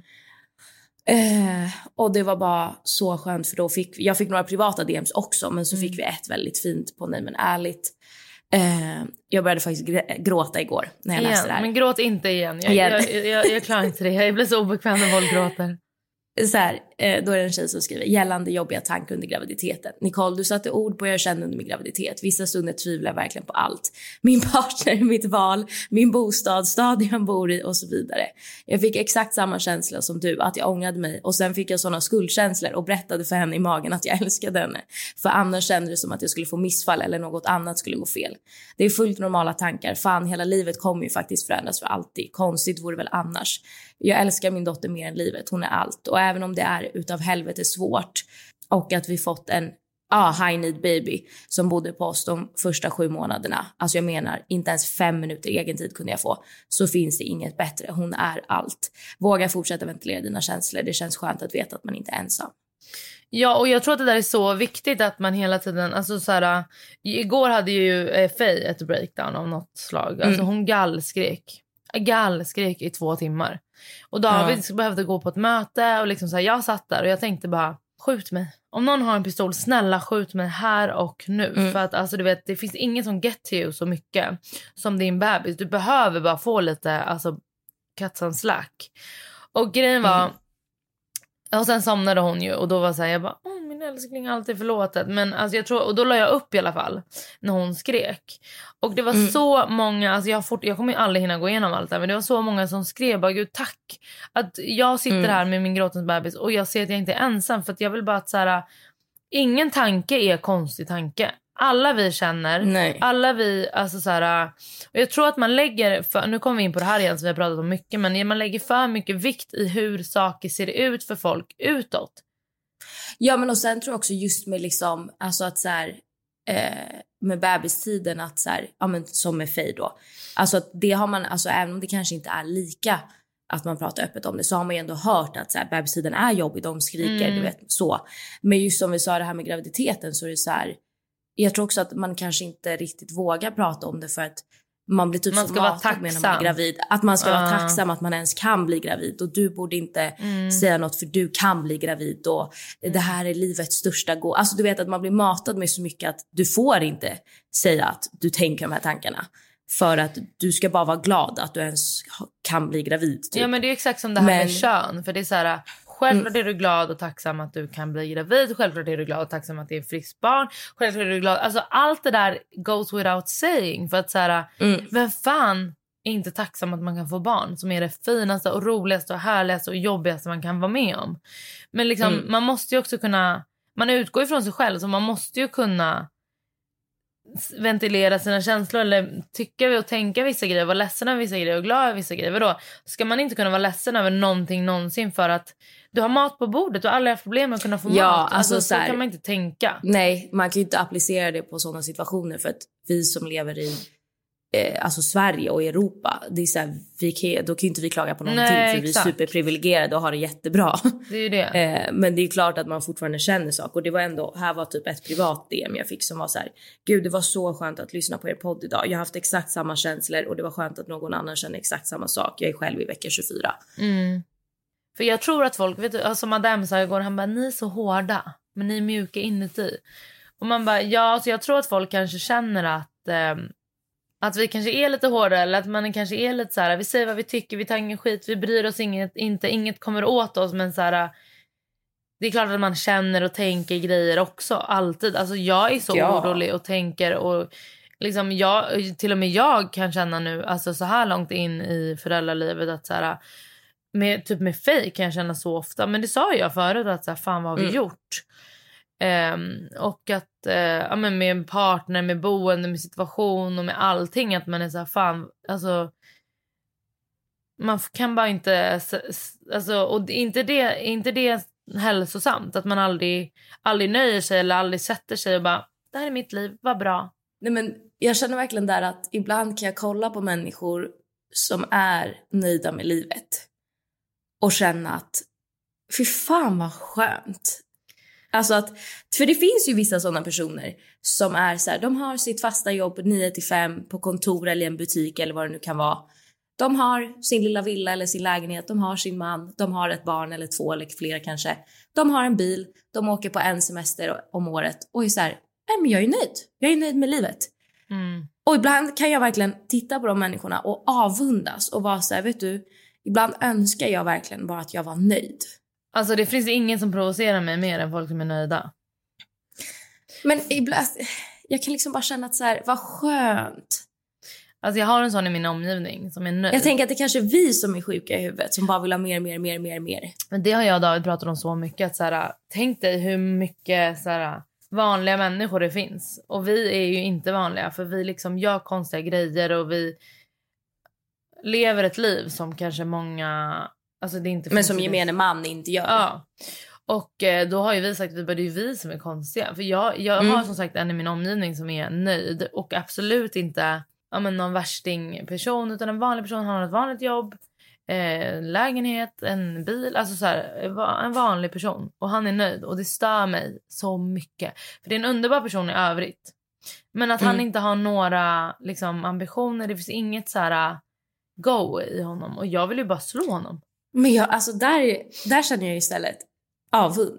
Och det var bara så skönt, för då jag fick några privata DMs också. Men så fick vi ett väldigt fint på Nej men ärligt. Jag började faktiskt gråta igår när jag läste det här. Men gråt inte igen. Jag klarar inte det. Jag blir så obekväm när folk gråter. Så här, då är det en tjej som skriver: gällande jobbiga tankar under graviditeten. Nicole, du satte ord på jag kände under min graviditet. Vissa stunder tvivlar jag verkligen på allt. Min partner, mitt val, min bostad, stad jag bor i och så vidare. Jag fick exakt samma känsla som du, att jag ångrade mig. Och sen fick jag såna skuldkänslor och berättade för henne i magen att jag älskade henne. För annars kände det som att jag skulle få missfall eller något annat skulle gå fel. Det är fullt normala tankar. Fan, hela livet kommer ju faktiskt förändras för alltid. Konstigt vore väl annars. Jag älskar min dotter mer än livet. Hon är allt. Och även om det är utav helvete svårt och att vi fått en high need baby som bodde på oss de första 7 månaderna. Alltså jag menar, inte ens 5 minuter egen tid kunde jag få. Så finns det inget bättre. Hon är allt. Våga fortsätta ventilera dina känslor. Det känns skönt att veta att man inte är ensam. Ja, och jag tror att det där är så viktigt att man hela tiden, alltså så här, igår hade ju Faye ett breakdown av något slag. Alltså hon gallskrek i 2 timmar. Och David behövde gå på ett möte och liksom så här, jag satt där och jag tänkte bara, skjut mig. Om någon har en pistol, snälla skjut mig här och nu. För att alltså du vet, det finns ingen som get to you så mycket som din bebis. Du behöver bara få lite, alltså cut some slack. Och grejen var, och sen somnade hon ju. Och då var så här, jag bara, min älskling, alltid förlåtet. Men alltså jag tror, och då la jag upp i alla fall när hon skrek. Och det var så många, alltså jag kommer ju aldrig hinna gå igenom allt det här, men det var så många som skrev, bara gud tack. Att jag sitter här med min gråtens bebis och jag ser att jag inte är ensam. För att jag vill bara att så här, ingen tanke är konstig tanke. Alla vi känner. Nej. Alla vi, alltså så här, och jag tror att man lägger, nu kommer vi in på det här igen som vi har pratat om mycket, men man lägger för mycket vikt i hur saker ser ut för folk utåt. Ja, men och sen tror jag också just med liksom, alltså att så här, med bebistiden att så här, ja men som med Faye då. Alltså att det har man, alltså även om det kanske inte är lika att man pratar öppet om det, så har man ju ändå hört att så här, bebistiden är jobbig, de skriker, du vet, så. Men just som vi sa det här med graviditeten, så är det så här, jag tror också att man kanske inte riktigt vågar prata om det för att man blir typ man så ska vara matad med när man är tacksam. gravid. Att man ska vara tacksam att man ens kan bli gravid. Och du borde inte säga något för du kan bli gravid. Och det här är livets största gå. Alltså du vet att man blir matad med så mycket att du får inte säga att du tänker de här tankarna. För att du ska bara vara glad att du ens kan bli gravid. Typ. Ja, men det är exakt som det här med kön. För det är så här, självklart är du glad och tacksam att du kan bli gravid. Självklart är du glad och tacksam att det är ett friskt barn. Självklart är du glad. Alltså allt det där goes without saying. För att så här, vem fan är inte tacksam att man kan få barn? Som är det finaste och roligaste och härligaste och jobbigaste man kan vara med om. Men liksom, man måste ju också kunna, man utgår ifrån sig själv, så man måste ju kunna ventilera sina känslor eller tycka och tänka vissa grejer, vara ledsen över vissa grejer och glad över vissa grejer. Vadå? Ska man inte kunna vara ledsen över någonting någonsin för att du har mat på bordet och alla har problem med att kunna få mat? Alltså så kan man inte tänka. Nej, man kan ju inte applicera det på sådana situationer för att vi som lever i alltså Sverige och Europa, det är så här, då kan ju inte vi klaga på någonting. Nej, för vi är superprivilegierade och har det jättebra. Det är ju det. Men det är klart att man fortfarande känner saker. Och det var ändå, här var typ ett privat DM jag fick som var så här: gud, det var så skönt att lyssna på er podd idag. Jag har haft exakt samma känslor och det var skönt att någon annan känner exakt samma sak. Jag är själv i vecka 24. För jag tror att folk, vet du, alltså Madame sa igår, han bara, ni är så hårda men ni är mjuka inuti. Och man bara, ja, så jag tror att folk kanske känner att vi kanske är lite hårda, eller att man kanske är lite så här, vi säger vad vi tycker, vi tar ingen skit, vi bryr oss inget kommer åt oss, men så här, det är klart att man känner och tänker grejer också, alltid. Alltså jag är så orolig och tänker, och liksom till och med jag kan känna nu, alltså så här långt in i föräldralivet, att så här, med Faye kan jag känna så ofta, men det sa jag förut, att så här, fan vad har vi gjort? Och att med en partner, med boende, med situation och med allting, att man är så här, fan, alltså man kan bara inte, alltså, och inte det hälsosamt att man aldrig nöjer sig eller aldrig sätter sig och bara, det här är mitt liv, vad bra. Nej, men jag känner verkligen där att ibland kan jag kolla på människor som är nöjda med livet och känna att fy fan vad skönt. Alltså att, för det finns ju vissa sådana personer som är så här, de har sitt fasta jobb 9-5 på kontor eller i en butik eller vad det nu kan vara. De har sin lilla villa eller sin lägenhet, de har sin man, de har ett barn eller 2 eller fler kanske. De har en bil, de åker på en semester om året och är så här, nej men jag är nöjd. Jag är nöjd med livet. Och ibland kan jag verkligen titta på de människorna och avundas och vara så här, vet du, ibland önskar jag verkligen bara att jag var nöjd. Alltså det finns ingen som provocerar mig mer än folk som är nöjda. Men ibland, jag kan liksom bara känna att så här, vad skönt. Alltså jag har en sån i min omgivning som är nöjd. Jag tänker att det kanske är vi som är sjuka i huvudet, som bara vill ha mer. Men det har jag och David pratat om så mycket, att så här, tänk dig hur mycket så här, vanliga människor det finns. Och vi är ju inte vanliga, för vi liksom gör konstiga grejer och vi lever ett liv som kanske många, alltså det inte, men som gemene man inte gör. Ja. Och då har ju vi sagt att det är ju vi som är konstiga. För jag har som sagt en i min omgivning som är nöjd. Och absolut inte någon värsting person, utan en vanlig person. Han har ett vanligt jobb, lägenhet, en bil. Alltså så här, en vanlig person. Och han är nöjd. Och det stör mig så mycket. För det är en underbar person i övrigt. Men att han inte har några liksom, ambitioner. Det finns inget så här go i honom. Och jag vill ju bara slå honom. Men jag, alltså där känner jag istället avund.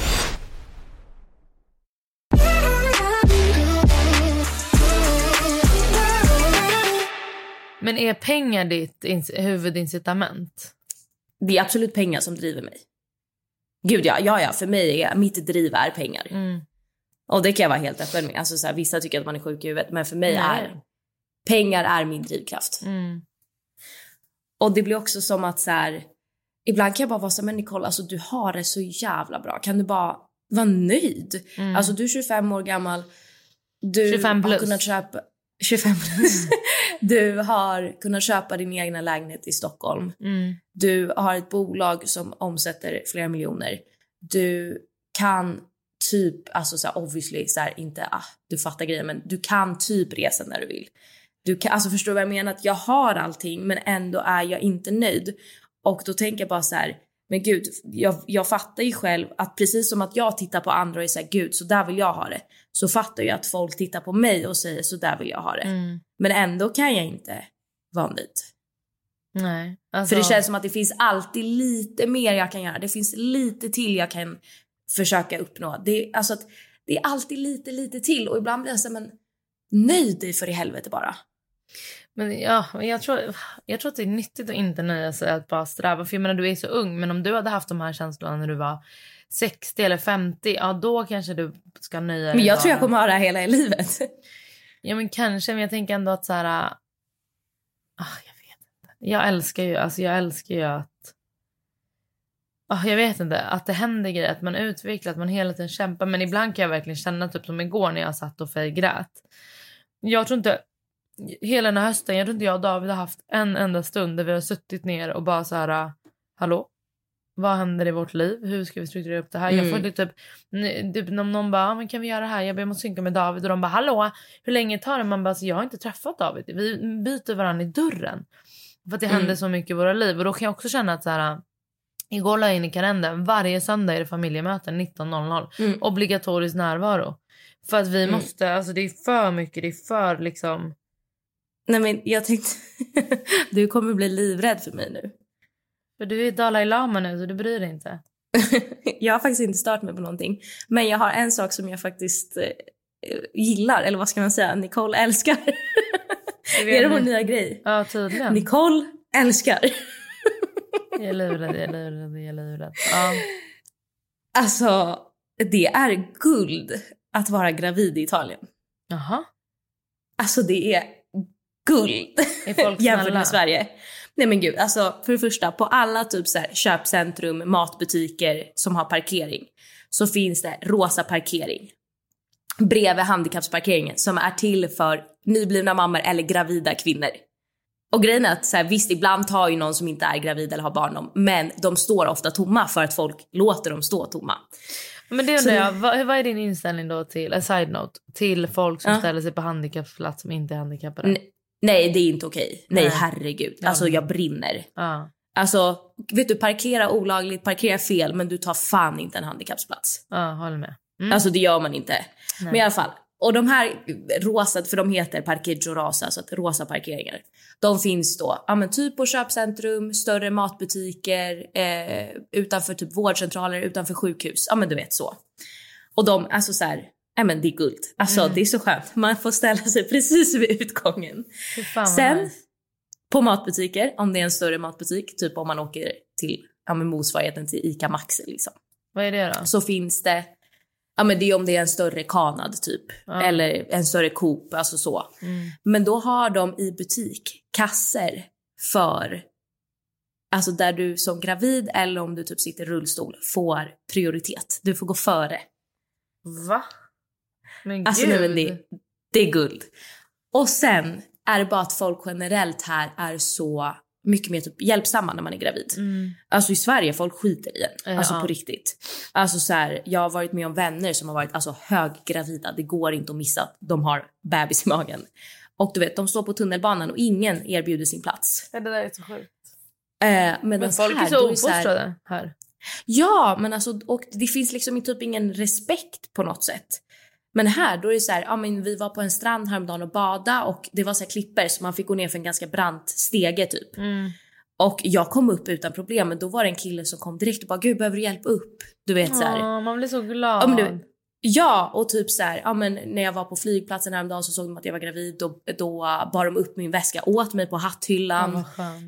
Men är pengar ditt huvudincitament? Det är absolut pengar som driver mig. Gud ja, för mig är mitt driv är pengar. Och det kan jag vara helt öppen med. Alltså så här, vissa tycker att man är sjuk i huvudet, men för mig är pengar är min drivkraft. Och det blir också som att så här, ibland kan jag bara vara så här, men Nicole, alltså du har det så jävla bra. Kan du bara vara nöjd? Alltså du är 25 år gammal. Du 25 plus. Har kunnat köpa 25 plus. Du har kunnat köpa din egna lägenhet i Stockholm. Du har ett bolag som omsätter flera miljoner. Du kan typ, alltså så här, obviously så här, inte du fattar grejen, men du kan typ resa när du vill. Du kan, alltså förstår du vad jag menar, att jag har allting men ändå är jag inte nöjd. Och då tänker jag bara så här, men gud, jag fattar ju själv att precis som att jag tittar på andra och säger gud, så där vill jag ha det, så fattar jag att folk tittar på mig och säger så där vill jag ha det. Men ändå kan jag inte vara nöjd. Nej, alltså... För det känns som att det finns alltid lite mer jag kan göra. Det finns lite till jag kan försöka uppnå. Det är alltid lite till. Och ibland blir jag så, men nöjd dig för i helvete bara. Men ja, jag tror att det är nyttigt att inte nöja sig, att bara sträva. För jag menar, du är så ung, men om du hade haft de här känslorna när du var 60 eller 50, ja då kanske du ska nöja dig. Men jag tror jag kommer ha det här hela i livet. Ja men kanske, men jag tänker ändå att så här, jag vet inte. Jag älskar ju att jag vet inte, att det händer grejer, att man utvecklar, att man hela tiden kämpar. Men ibland kan jag verkligen känna, typ som igår när jag satt och grät. Jag tror inte, hela den här hösten, jag tror inte jag och David har haft en enda stund där vi har suttit ner och bara så här, hallå? Vad händer i vårt liv? Hur ska vi strukturera upp det här? Jag får typ om någon bara, men kan vi göra det här? Jag ber om att synka med David. Och de bara, hallå? Hur länge tar det? Man bara, så jag har inte träffat David. Vi byter varandra i dörren. För att det händer så mycket i våra liv. Och då kan jag också känna att så här, igår la jag in i kalendern, varje söndag är det familjemöten 19.00. Obligatorisk närvaro. För att vi måste, alltså det är för mycket, det är för liksom... Nej men jag tänkte, du kommer bli livrädd för mig nu. För du är Dalai Lama nu, så du bryr dig inte. Jag har faktiskt inte startat mig på någonting. Men jag har en sak som jag faktiskt gillar. Eller vad ska man säga? Nicole älskar. Är det vår nya grej? Ja, tydligen. Nicole älskar. Jag är livrädd. Ja. Alltså, det är guld att vara gravid i Italien. Jaha. Alltså det är guld jämfört med Sverige. Nej men gud, alltså för det första, på alla typ så här köpcentrum, matbutiker som har parkering, så finns det rosa parkering bredvid handikappsparkeringen som är till för nyblivna mammor eller gravida kvinnor. Och grejen är att så här, visst, ibland tar ju någon som inte är gravid eller har barn om, men de står ofta tomma för att folk låter dem stå tomma. Men det undrar jag, vad är din inställning då till, a side note, till folk som ställer sig på handikappsplats som inte är handikappade? Nej, det är inte okej. Nej, herregud. Alltså jag brinner. Alltså, vet du, parkera olagligt, parkera fel, men du tar fan inte en handikappsplats. Ja, håller med. Alltså det gör man inte. Nej. Men i alla fall. Och de här rosa, för de heter parkeggio rosa, så att rosa parkeringar. De finns då, men typ på köpcentrum, större matbutiker, utanför typ vårdcentraler, utanför sjukhus. Ja men du vet så. Och de, alltså så här, men det är guld. Alltså det är så skönt. Man får ställa sig precis vid utgången. Sen på matbutiker, om det är en större matbutik, typ om man åker till motsvarigheten till Ica Maxi liksom. Vad är det då? Så finns det, men det är om det är en större Kanad typ. Eller en större Coop, alltså så. Men då har de i butik kasser för, alltså där du som gravid eller om du typ sitter i rullstol får prioritet. Du får gå före. Va? Men alltså gud. Nej, det är guld. Och sen är det bara att folk generellt här är så mycket mer typ hjälpsamma när man är gravid. Alltså i Sverige, folk skiter i en. Alltså på riktigt. Alltså så här, jag har varit med om vänner som har varit alltså höggravida. Det går inte att missa att de har bebis i magen. Och du vet, de står på tunnelbanan och ingen erbjuder sin plats. Det där är så sjukt. Men folk är så ofostrade här. Ja, men alltså, och det finns liksom typ ingen respekt på något sätt. Men här, då är det så här, men vi var på en strand häromdagen och bada och det var så här klipper så man fick gå ner för en ganska brant stege typ. Och jag kom upp utan problem, men då var det en kille som kom direkt och bara, gud, behöver du hjälp upp? Du vet så här. Man blir så glad. Ja, och typ så här, men när jag var på flygplatsen häromdagen så såg de att jag var gravid och då bar de upp min väska åt mig på hatthyllan.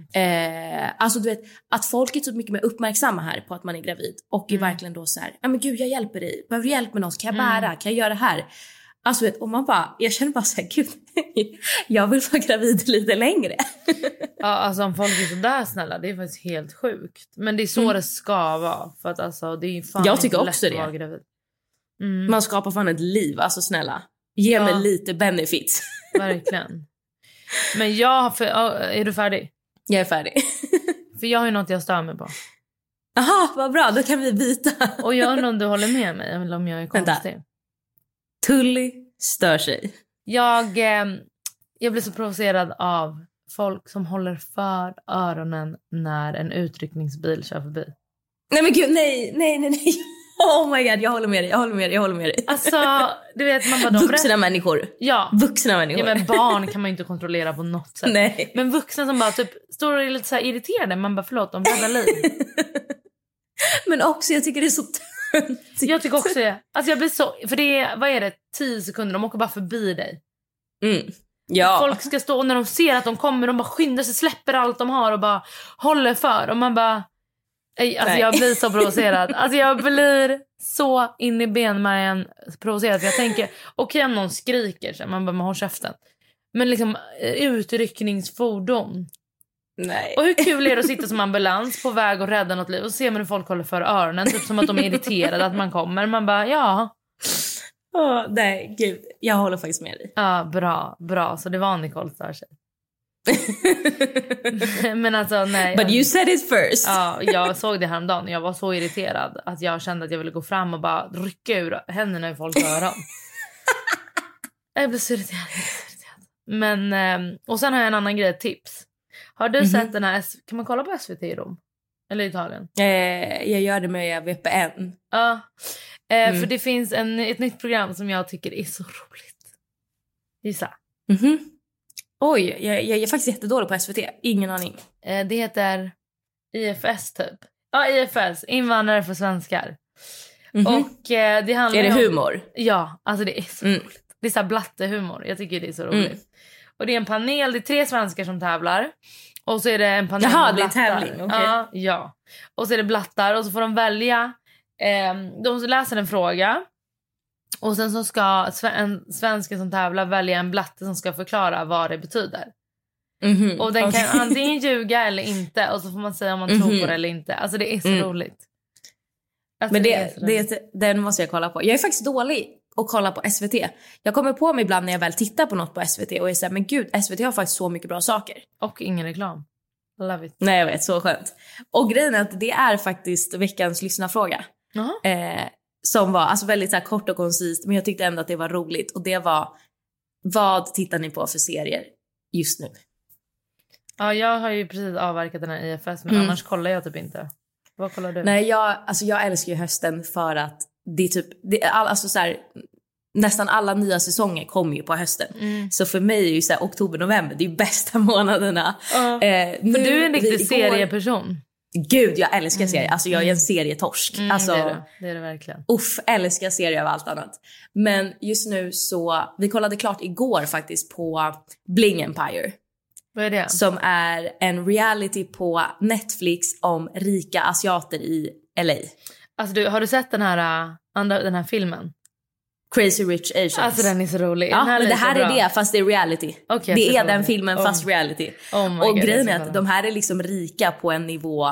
Alltså du vet, att folk är typ mycket mer uppmärksamma här på att man är gravid och är verkligen då så här, men gud, jag hjälper dig. Behöver du hjälp med något? Kan jag bära? Kan jag göra det här? Alltså vet, och man bara, jag känner bara så här, gud, jag vill vara gravid lite längre. Ja, alltså om folk är så där snälla, det är faktiskt helt sjukt. Men det är så det ska vara, för att alltså det är fan, jag tycker inte också lätt det. att vara gravid. Man skapar fan ett liv, alltså snälla. Ge mig lite benefits. Verkligen. Men är du färdig? Jag är färdig. För jag har ju något jag stör mig på. Aha, vad bra. Då kan vi byta. Och jag undrar om du håller med mig eller om jag är konstig. Vänta. Tully stör sig. Jag blir så provocerad av folk som håller för öronen när en utryckningsbil kör förbi. Nej men gud, nej. Oh my god, jag håller med dig. Alltså, du vet man bara vuxna människor. Ja. Vuxna människor. Ja, men barn kan man ju inte kontrollera på något sätt. Nej. Men vuxna som bara typ står och är lite så här irriterade, man bara förlåt, de räddar liv. Men också jag tycker det är så töntigt. Jag tycker också det. Alltså jag blir så, för det är, vad är det, 10 sekunder, de åker bara förbi dig. Ja. Folk ska stå och när de ser att de kommer, de bara skyndar sig, släpper allt de har och bara håller för. Och man bara, alltså jag blir så provocerad. Alltså jag blir så in i benmärgen provocerad. För jag tänker, okej om någon skriker så man bara, man har käften. Men liksom utryckningsfordon. Nej. Och hur kul är det att sitta som ambulans på väg och rädda något liv och se hur folk håller för öronen, typ som att de är irriterade att man kommer. Man bara, ja. Nej, gud. Jag håller faktiskt med dig. Ja, bra. Så det var Nicole stör sig. Men alltså, nej. But you said it first. Ja, jag såg det häromdagen och jag var så irriterad att jag kände att jag ville gå fram och bara rycka ur händerna i folks öron. Jag blev så irriterad. Men, och sen har jag en annan grej, tips. Har du sett den här, kan man kolla på SVT i Rom? Eller Italien? Jag gör det med VPN. Ja, för det finns ett nytt program som jag tycker är så roligt. Gissa. Oj, jag är faktiskt jättedålig på SVT. Ingen aning. Det heter IFS typ. Ja, IFS, invandrare för svenskar. Och det handlar är det humor? Ja, alltså det är så roligt. Det är så här blattehumor. Jag tycker det är så roligt. Och det är en panel, det är 3 svenskar som tävlar. Och så är det en panel. Jaha, det är tävling, okay. Ja. Och så är det blattar och så får de välja. De läser en fråga. Och sen så ska en svenska som tävlar välja en blatte som ska förklara vad det betyder. Och den kan antingen ljuga eller inte. Och så får man säga om man tror på det eller inte. Alltså det är så roligt. Alltså, men den måste jag kolla på. Jag är faktiskt dålig att kolla på SVT. Jag kommer på mig ibland när jag väl tittar på något på SVT och är så här, men gud, SVT har faktiskt så mycket bra saker. Och ingen reklam. Love it. Nej, jag vet, så skönt. Och grejen är att det är faktiskt veckans lyssnarfråga. Som var alltså väldigt så här kort och koncist, men jag tyckte ändå att det var roligt. Och det var, vad tittar ni på för serier just nu? Ja, jag har ju precis avverkat den här IFS, men annars kollar jag typ inte. Vad kollar du? Nej, jag älskar ju hösten för att det är typ, alltså så här, nästan alla nya säsonger kommer ju på hösten. Så för mig är ju så här, oktober, november, det är ju bästa månaderna. För du är en riktig serieperson. Gud, jag älskar serier. Alltså jag är en serietorsk. Alltså, det är det verkligen. Älskar serier av allt annat. Men just nu så, vi kollade klart igår faktiskt på Bling Empire. Vad är det? Som är en reality på Netflix om rika asiater i LA. Alltså har du sett den här filmen? Crazy Rich Asians. Alltså den är så rolig. Ja, men det här är det fast det är reality. Okay, det är den filmen fast reality. Och grejen är att de här är liksom rika på en nivå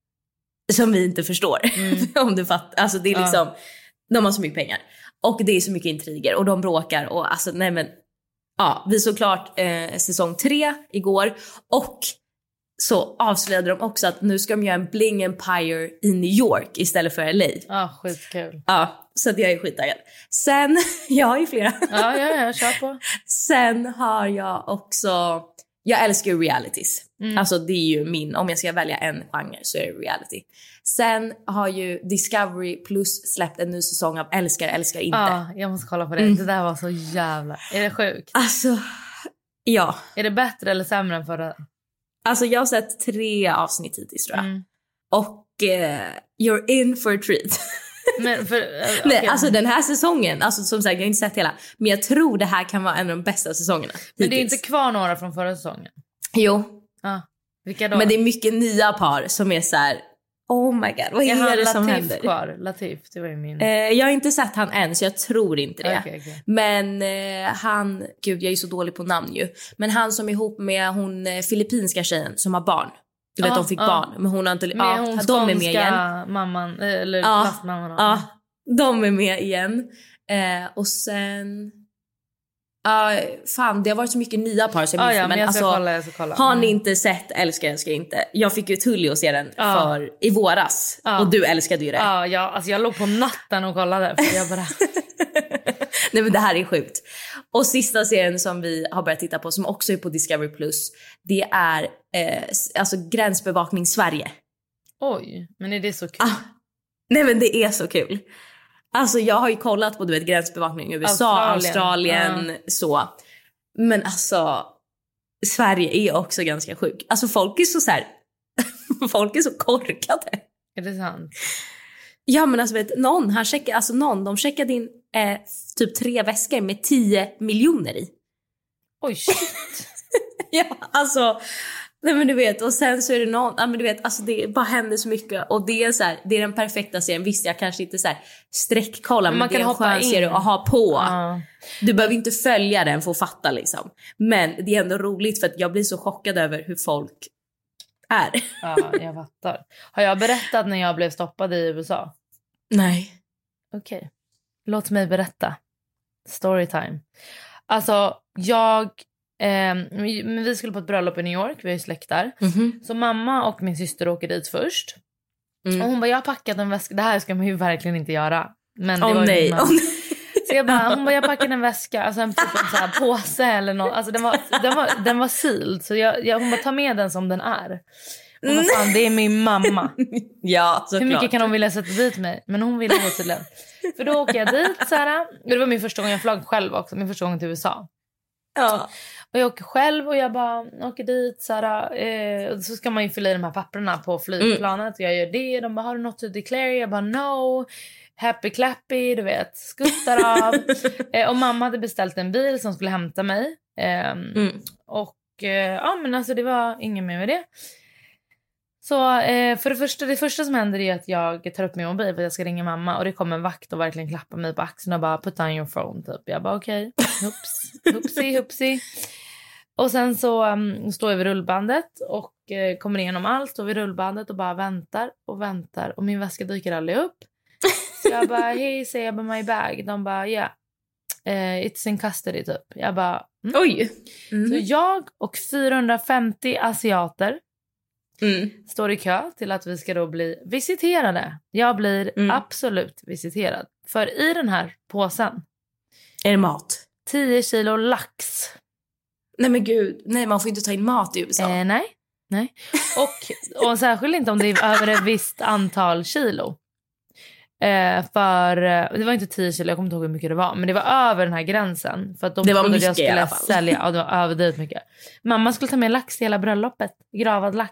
som vi inte förstår. Om du fattar. Alltså det är liksom, de har så mycket pengar. Och det är så mycket intriger och de bråkar och alltså nej men vi såg klart säsong 3 igår och så avslöjade de också att nu ska de göra en Bling Empire i New York istället för LA. Skitkul. Ja, så jag är skittaggad. Sen, jag har ju flera. Ja, kör på. Sen har jag också, jag älskar ju realities. Alltså det är ju om jag ska välja en genre så är det reality. Sen har ju Discovery Plus släppt en ny säsong av Älskar inte. Ja, jag måste kolla på det. Det där var så jävla, är det sjukt? Alltså, ja. Är det bättre eller sämre än förra? Alltså jag har sett 3 avsnitt hittills tror jag. Och you're in for a treat. Men Nej, alltså den här säsongen, alltså som sagt jag har inte sett hela, men jag tror det här kan vara en av de bästa säsongerna hittills. Men det är inte kvar några från förra säsongen? Jo. Vilka då? Men det är mycket nya par som är så här: oh my god, vad är det som händer? Kvar? Latif, det var ju min. Jag har inte sett han än så jag tror inte det. Okay. Men han, gud jag är så dålig på namn ju. Men han som är ihop med hon filippinska tjejen som har barn. Du vet de fick barn, men hon har inte hon de är med igen. Mamman eller plastmamman. Ja, de är med igen. Och sen Fan, det har varit så mycket nya par så jag minns men jag ska kolla. Har ni inte sett älskar inte. Jag fick ju Tullio se den för i våras. Och du älskade ju det. Alltså jag låg på natten och kollade. För jag bara... Nej men det här är sjukt. Och sista serien som vi har börjat titta på som också är på Discovery Plus, det är alltså Gränsbevakning Sverige. Oj, men är det så kul? Nej men det är så kul. Alltså jag har ju kollat på Gränsbevakning i USA, Australien så. Men alltså Sverige är också ganska sjuk. Alltså folk är så här folk är så korkade. Är det sant? Ja men alltså vet de checkade in typ 3 väskor med 10 miljoner i. Oj shit. Ja alltså nej men du vet, och sen så är det men du vet, alltså det bara händer så mycket. Och det är så här, det är den perfekta serien. Visst, jag kanske inte så här sträckkolla, men det är en skön serie att ha på. Du behöver inte följa den för att fatta liksom. Men det är ändå roligt för att jag blir så chockad över hur folk är. Ja, jag fattar. Har jag berättat när jag blev stoppad i USA? Nej. Okej. Låt mig berätta. Storytime. Alltså, men vi skulle på ett bröllop i New York. Vi är ju släkt där. Så mamma och min syster åker dit först. Och hon bara, jag har packat en väska. Det här ska man ju verkligen inte göra. Men det var nej. Så jag bara packade en väska. Alltså en typ en så här påse eller något. Alltså den var sealed. Så hon bara, ta med den som den är. Och vad fan, det är min mamma. Ja, såklart. Hur mycket kan hon vilja sätta dit mig? Men hon ville det tydligen. För då åker jag dit så här. Det var min första gång jag flög själv också. Min första gång till USA. Ja. Och jag åker själv och jag bara åker dit så här, och så ska man ju fylla i de här papperna på flygplanet. Och jag gör det. De bara, har du något att declare? Jag bara, no. Happy clappy, du vet. Skuttar av. Och mamma hade beställt en bil som skulle hämta mig. Och men alltså det var ingen mer med det. Så för det första som händer är att jag tar upp min mobil för att jag ska ringa mamma. Och det kommer en vakt och verkligen klappar mig på axeln och bara, put on your phone typ. Jag bara okej, hupsi. Och sen så står jag vid rullbandet och kommer igenom allt. Och vid rullbandet och bara väntar. Och min väska dyker aldrig upp. Så jag bara, hej, säger jag bara my bag. De bara, yeah, it's in custody typ. Jag bara, oj. Så jag och 450 asiater står i kö till att vi ska då bli visiterade. Jag blir absolut visiterad. För i den här påsen är det mat. 10 kilo lax. Nej men gud, nej man får inte ta in mat i USA. Nej. Och särskilt inte om det är över ett visst antal kilo. För det var inte 10 kilo, jag kommer inte ihåg hur mycket det var. Men det var över den här gränsen. För att de det var mycket jag skulle i alla fall. Sälja. Ja, det var överdrivet mycket. Mamma skulle ta med lax till hela bröllopet. Gravad lax.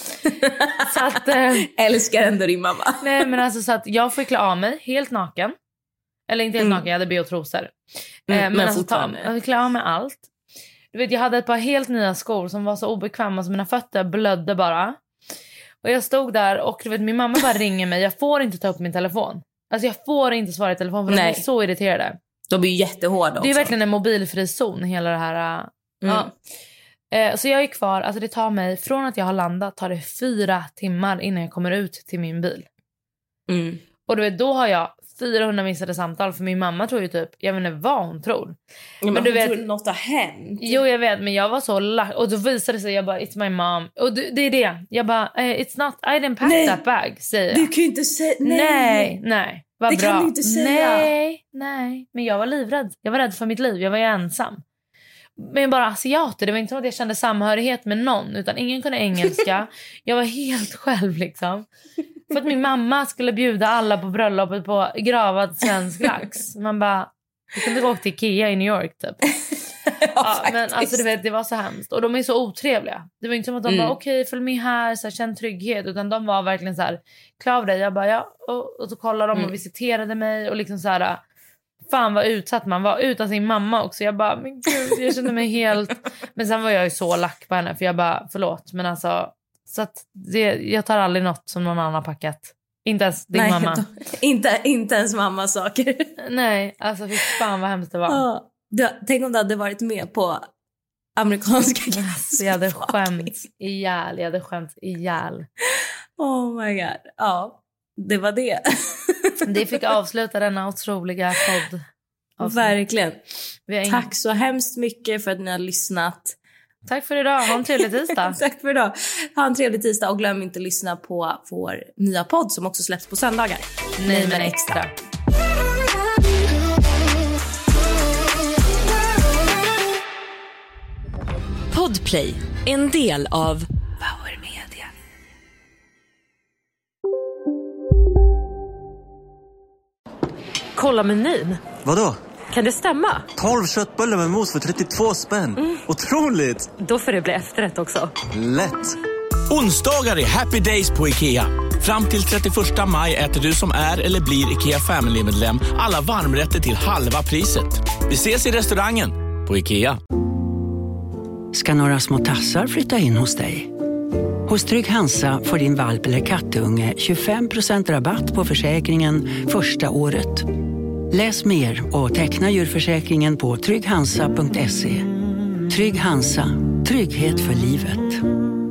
Så att, älskar ändå din mamma. Nej men alltså så att jag får klä av mig helt naken. Eller inte helt naken, jag hade biotrosor. Men alltså jag fick klä av mig allt. Du vet, jag hade ett par helt nya skor som var så obekväma så mina fötter blödde bara. Och jag stod där och du vet, min mamma bara ringer mig. Jag får inte ta upp min telefon. Alltså jag får inte svara i telefon för de är så irriterade. De blir jättehårda också. Det är verkligen en mobilfri zon hela det här. Ja. Så jag är kvar, alltså det tar mig från att jag har landat tar det 4 timmar innan jag kommer ut till min bil. Och du vet, då har jag 400 missade samtal för min mamma tror ju typ, jag vet inte vad hon tror. Men du vet, tror något har hänt. Jo jag vet, men jag var så och då visade det sig, jag bara, it's my mom. Och det är det, jag bara, it's not, I didn't pack that bag, säger jag. Du kan ju inte säga, nej, vad det bra. Kan du inte säga. Nej, men jag var livrädd. Jag var rädd för mitt liv, jag var ju ensam. Men bara asiater, det var inte så att jag kände samhörighet med någon. Utan ingen kunde engelska. Jag var helt själv liksom. För att min mamma skulle bjuda alla på bröllopet på gravad svensk lax. Man bara, vi kunde gå till Ikea i New York typ. Ja, men alltså du vet, det var så hemskt. Och de är så otrevliga. Det var inte som att de bara, okej, följ med här, så här, känn trygghet. Utan de var verkligen så här, klar av dig. Jag bara, ja. Och så kollade de och visiterade mig. Och liksom så här, fan vad utsatt man var utan sin mamma också. Jag bara, men gud, jag kände mig helt... Men sen var jag ju så lack på henne. För jag bara, förlåt. Men alltså, så att jag tar aldrig något som någon annan har packat. Inte ens din mamma. Inte ens mammas saker. Nej, alltså fy fan vad hemskt det var. Tänk om du hade varit med på amerikanska glass. Jag hade skämt ihjäl. Oh my god. Ja, det var det. Det fick avsluta denna otroliga Verkligen. Vi Tack så hemskt mycket för att ni har lyssnat. Tack för idag. Ha en trevlig tisdag. Tack för idag. Ha en trevlig tisdag och glöm inte att lyssna på vår nya podd som också släpps på söndagar. Nej men extra. Podplay, en del av Power Media. Kolla menyn. Vadå? Kan det stämma? 12 köttbullar med mos för 32 spänn. Otroligt! Då får det bli efterrätt också. Lätt! Onsdagar är happy days på IKEA. Fram till 31 maj äter du som är eller blir IKEA Family-medlem alla varmrätter till halva priset. Vi ses i restaurangen på IKEA. Ska några små tassar flytta in hos dig? Hos Trygg Hansa får din valp eller kattunge 25% rabatt på försäkringen första året. Läs mer och teckna djurförsäkringen på trygghansa.se. Trygg Hansa, trygghet för livet.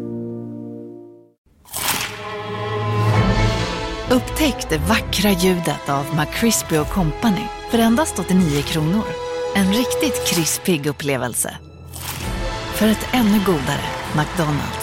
Upptäck det vackra ljudet av McCrispy & Company för endast 89 kronor. En riktigt krispig upplevelse. För ett ännu godare McDonald's.